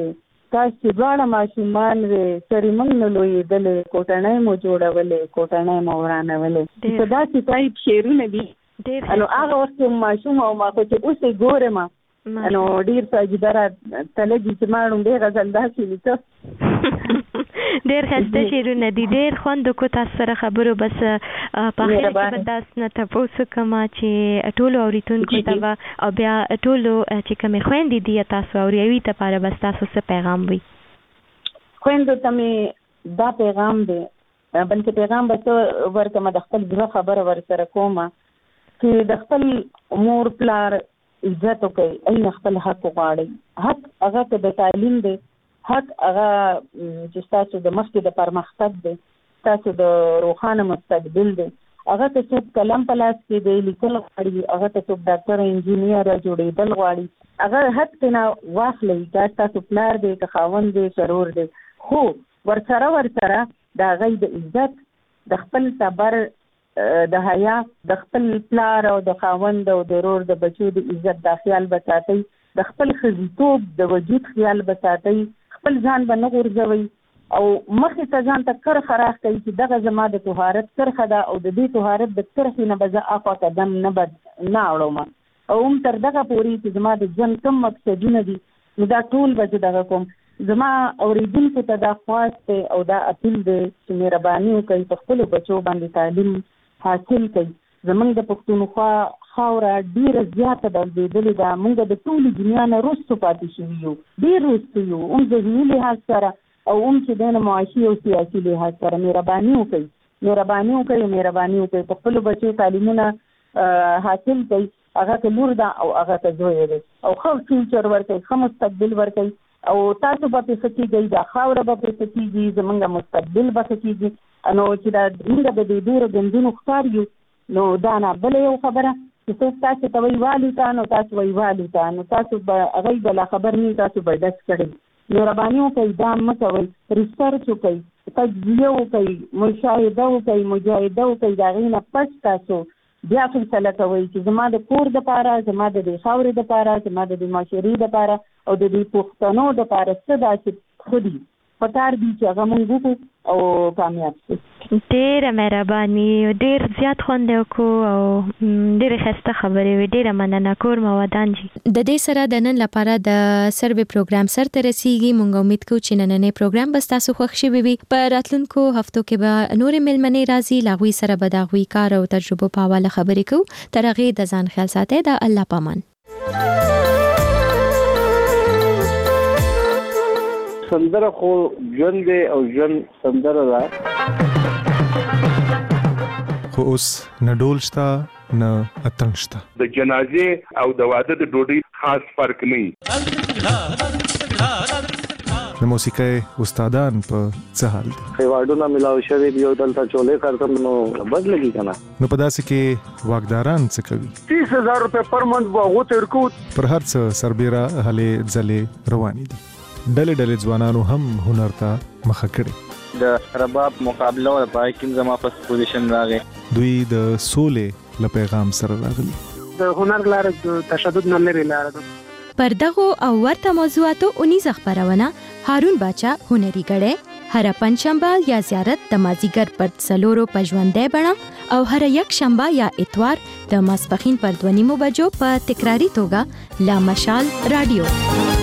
سرې موږ نه لویېدلې کوټنۍ مو جوړولې کوټنۍ مو ورانولې څه داسې ټایپ شعرونه دي. نو هغه وخت کې ماشوم او ما خو چې اوس یې ګورم نو ډېر ساجده را تلګي چې ما ډېر غزل داسې لیکه ډېر ښایسته شعرونه دي. ډېر خوند وکړو تاسو سره خبرو. بس په اخر کې به تاسو نه تپوس وکړم چې ټولو اورېدونکو ته به او بیا ټولو چې کومې خویندې دي تاسو اوري هغوی دپاره بس تاسو څه پیغام وي؟ خویندو ته مې دا پیغام دی بلکې پیغام به څه ورکړم د خپل زړه خبره ورسره کوم چې د خپل مور پلار عزت وکړئ این خپل حق وغواړئ. حق هغه که د تعلیم دی حق هغه چې ستاسو د مخکې د پرمختګ دی ستاسو د روښانه مستقبل دی هغه ته څوک قلم په لاس کې دی لیکل غواړي هغه ته څوک ډاکټر انجینیر جوړېدل غواړي هغه حق ترې واخلئ دا ستاسو پلار دی که خاوند دی ضرور دی خو ورسره د هغوی د عزت د خپل صبر د حیا د خپل پلار او د خاوند او د ورور د بچو د عزت دا خیال به ساتئ د خپل ښځیتوب د وجود خیال به ساتئ خپل ځان به نه غورځوئ او مخې ته ځان ته کرښه راښکئ چې دغه زما د طهارت کرښه ده او د دې طهارت د کرښې نه به زه اخوا قدم نه اړوم او هم تر دغه پورې چې زما د ژوند کوم مقصدونه دي نو دا ټول به زه دغه کوم. زما اورېدونکو ته دا خواست دی او دا اپیل دی چې مهرباني وکړئ په خپلو بچو باندې تعلیم حاصل کړئ. زموږ د پښتونخوا خاوره ډېره زیاته ډلبېدلې ده موږ د ټولې دنیا نه وروستو پاتې شوي یو ډېر وروستو یو هم ذهني لحاظ سره او هم چې دی نه معاشي او سیاسي لحاظ سره. مهرباني وکړئ په خپلو بچو تعلیمونه حاصل کړئ هغه که لور ده او هغه که زوی دی او ښه فیوچر ورکړئ ښه مستقبل ورکړئ او تاسو به پرې څه کېږئ دا خاوره به پرې څه کېږي زموږ مستقبل به څه کېږي نو چې دا موږ به د ډېرو ګندونو ښکار یو نو دا نه بله یو خبره چې څوک تاسو ته وایي والوته نو تاسو وایي والوته نو تاسو به هغوی به لا خبر نه تاسو به ډس کړئ. مهرباني وکړئ دا مه کوئ ریسرچ وکړئ تجزیه وکړئ مشاهده وکړئ مجاهده وکړئ د هغې نه پس تاسو بیا فیصله کوي چې زما د کور دپاره، زما د دې خاورې دپاره، زما د دې معاشرې دپاره او د دې پښتنو دپاره څه دا چې ښه دي، پکار دي چې هغه مونږ وکړو او کامیاب شو. ډېره مهرباني، ډېر زیات خوند وکړو او ډېرې ښایسته خبرې وې. ډېره مننه. کور مو ودان جي. د دې سره د نن لپاره د سروې پروګرام سرته رسیږي. مونږ امید کوو چې نننی پروګرام به ستاسو خوښ شوی وي. په راتلونکو هفتو کې به نورې مېلمنې راځي، له هغوی سره به د هغوی کار او تجربو په حواله خبرې کوو. تر هغې د ځان خیال ساتئ. د الله پامان. سندره خو ژوند دی او ژوند سندره ده، خو اوس نه ډول شته نه اتڼ شته. د جنازې او د واده د ډوډۍ خاص فرق نه وي. د موسیقۍ استادان په څه حال دي؟ خیواډونه ملاو شوي دي او دلته چولې کارتم نو بد لګي کنه. نو په داسې کې واکداران څه کوي؟ 30,000 روپے پر منث به هغو ته ورکو. پر هر څه سربیره هلې ځلې روانې دي. ډلې ډلې ځوانانو هم هنر ته مخه کړې. د رباب مقابله او پای کې زما په پوزیشن راغی. دوی د سولې له پیغام سره راغلي. د هنر لاره د تشدد نه لري لاره ده. پر دغو او ورته موضوعاتو اونیزه خبرونه هارون باچا هنري غړې هر پنځشنبه یا زیارت د مازیګر پر 4 په ژوندۍ بڼه او هر یک شنبه یا اتوار د ماسپخین پر 2:30 بجو په تکراری توګه لا مشال رادیو.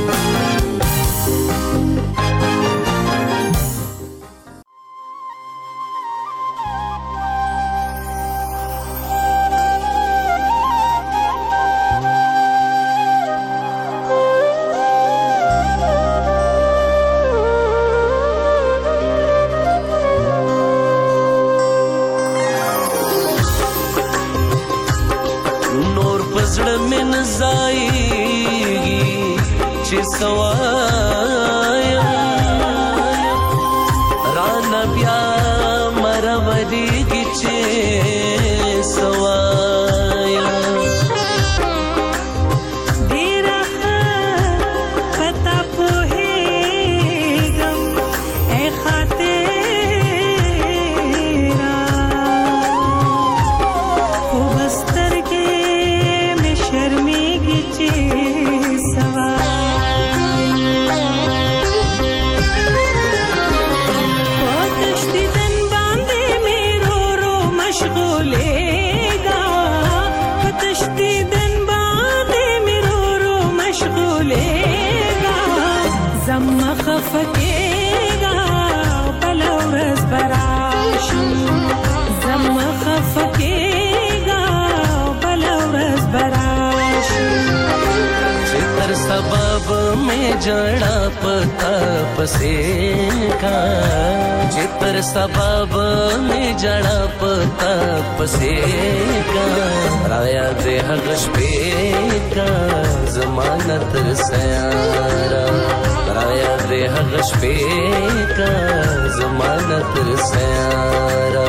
जड़ा पता पसे का चित्र सबब में जड़ा पता पसे का राया दे हगश पे का जमानत सयारा राया दे हगश पे का जमानत सयारा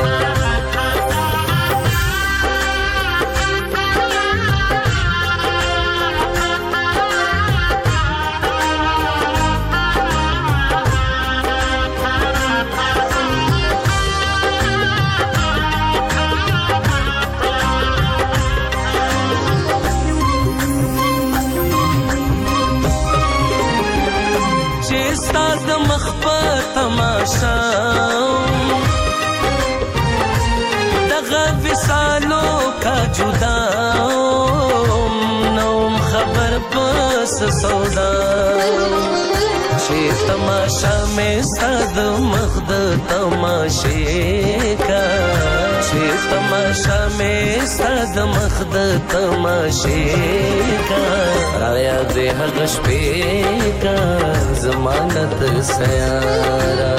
दगा विसालों का जुदा नौम खबर बस सौदा शे तमाशा में सद मखद तमाशे का शे तमाशा में सद मखद तमाशे का राया दे हगश पे का जमानत सयारा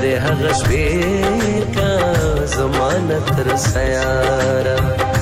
دې هغه شپې کا زمانه تر سیاره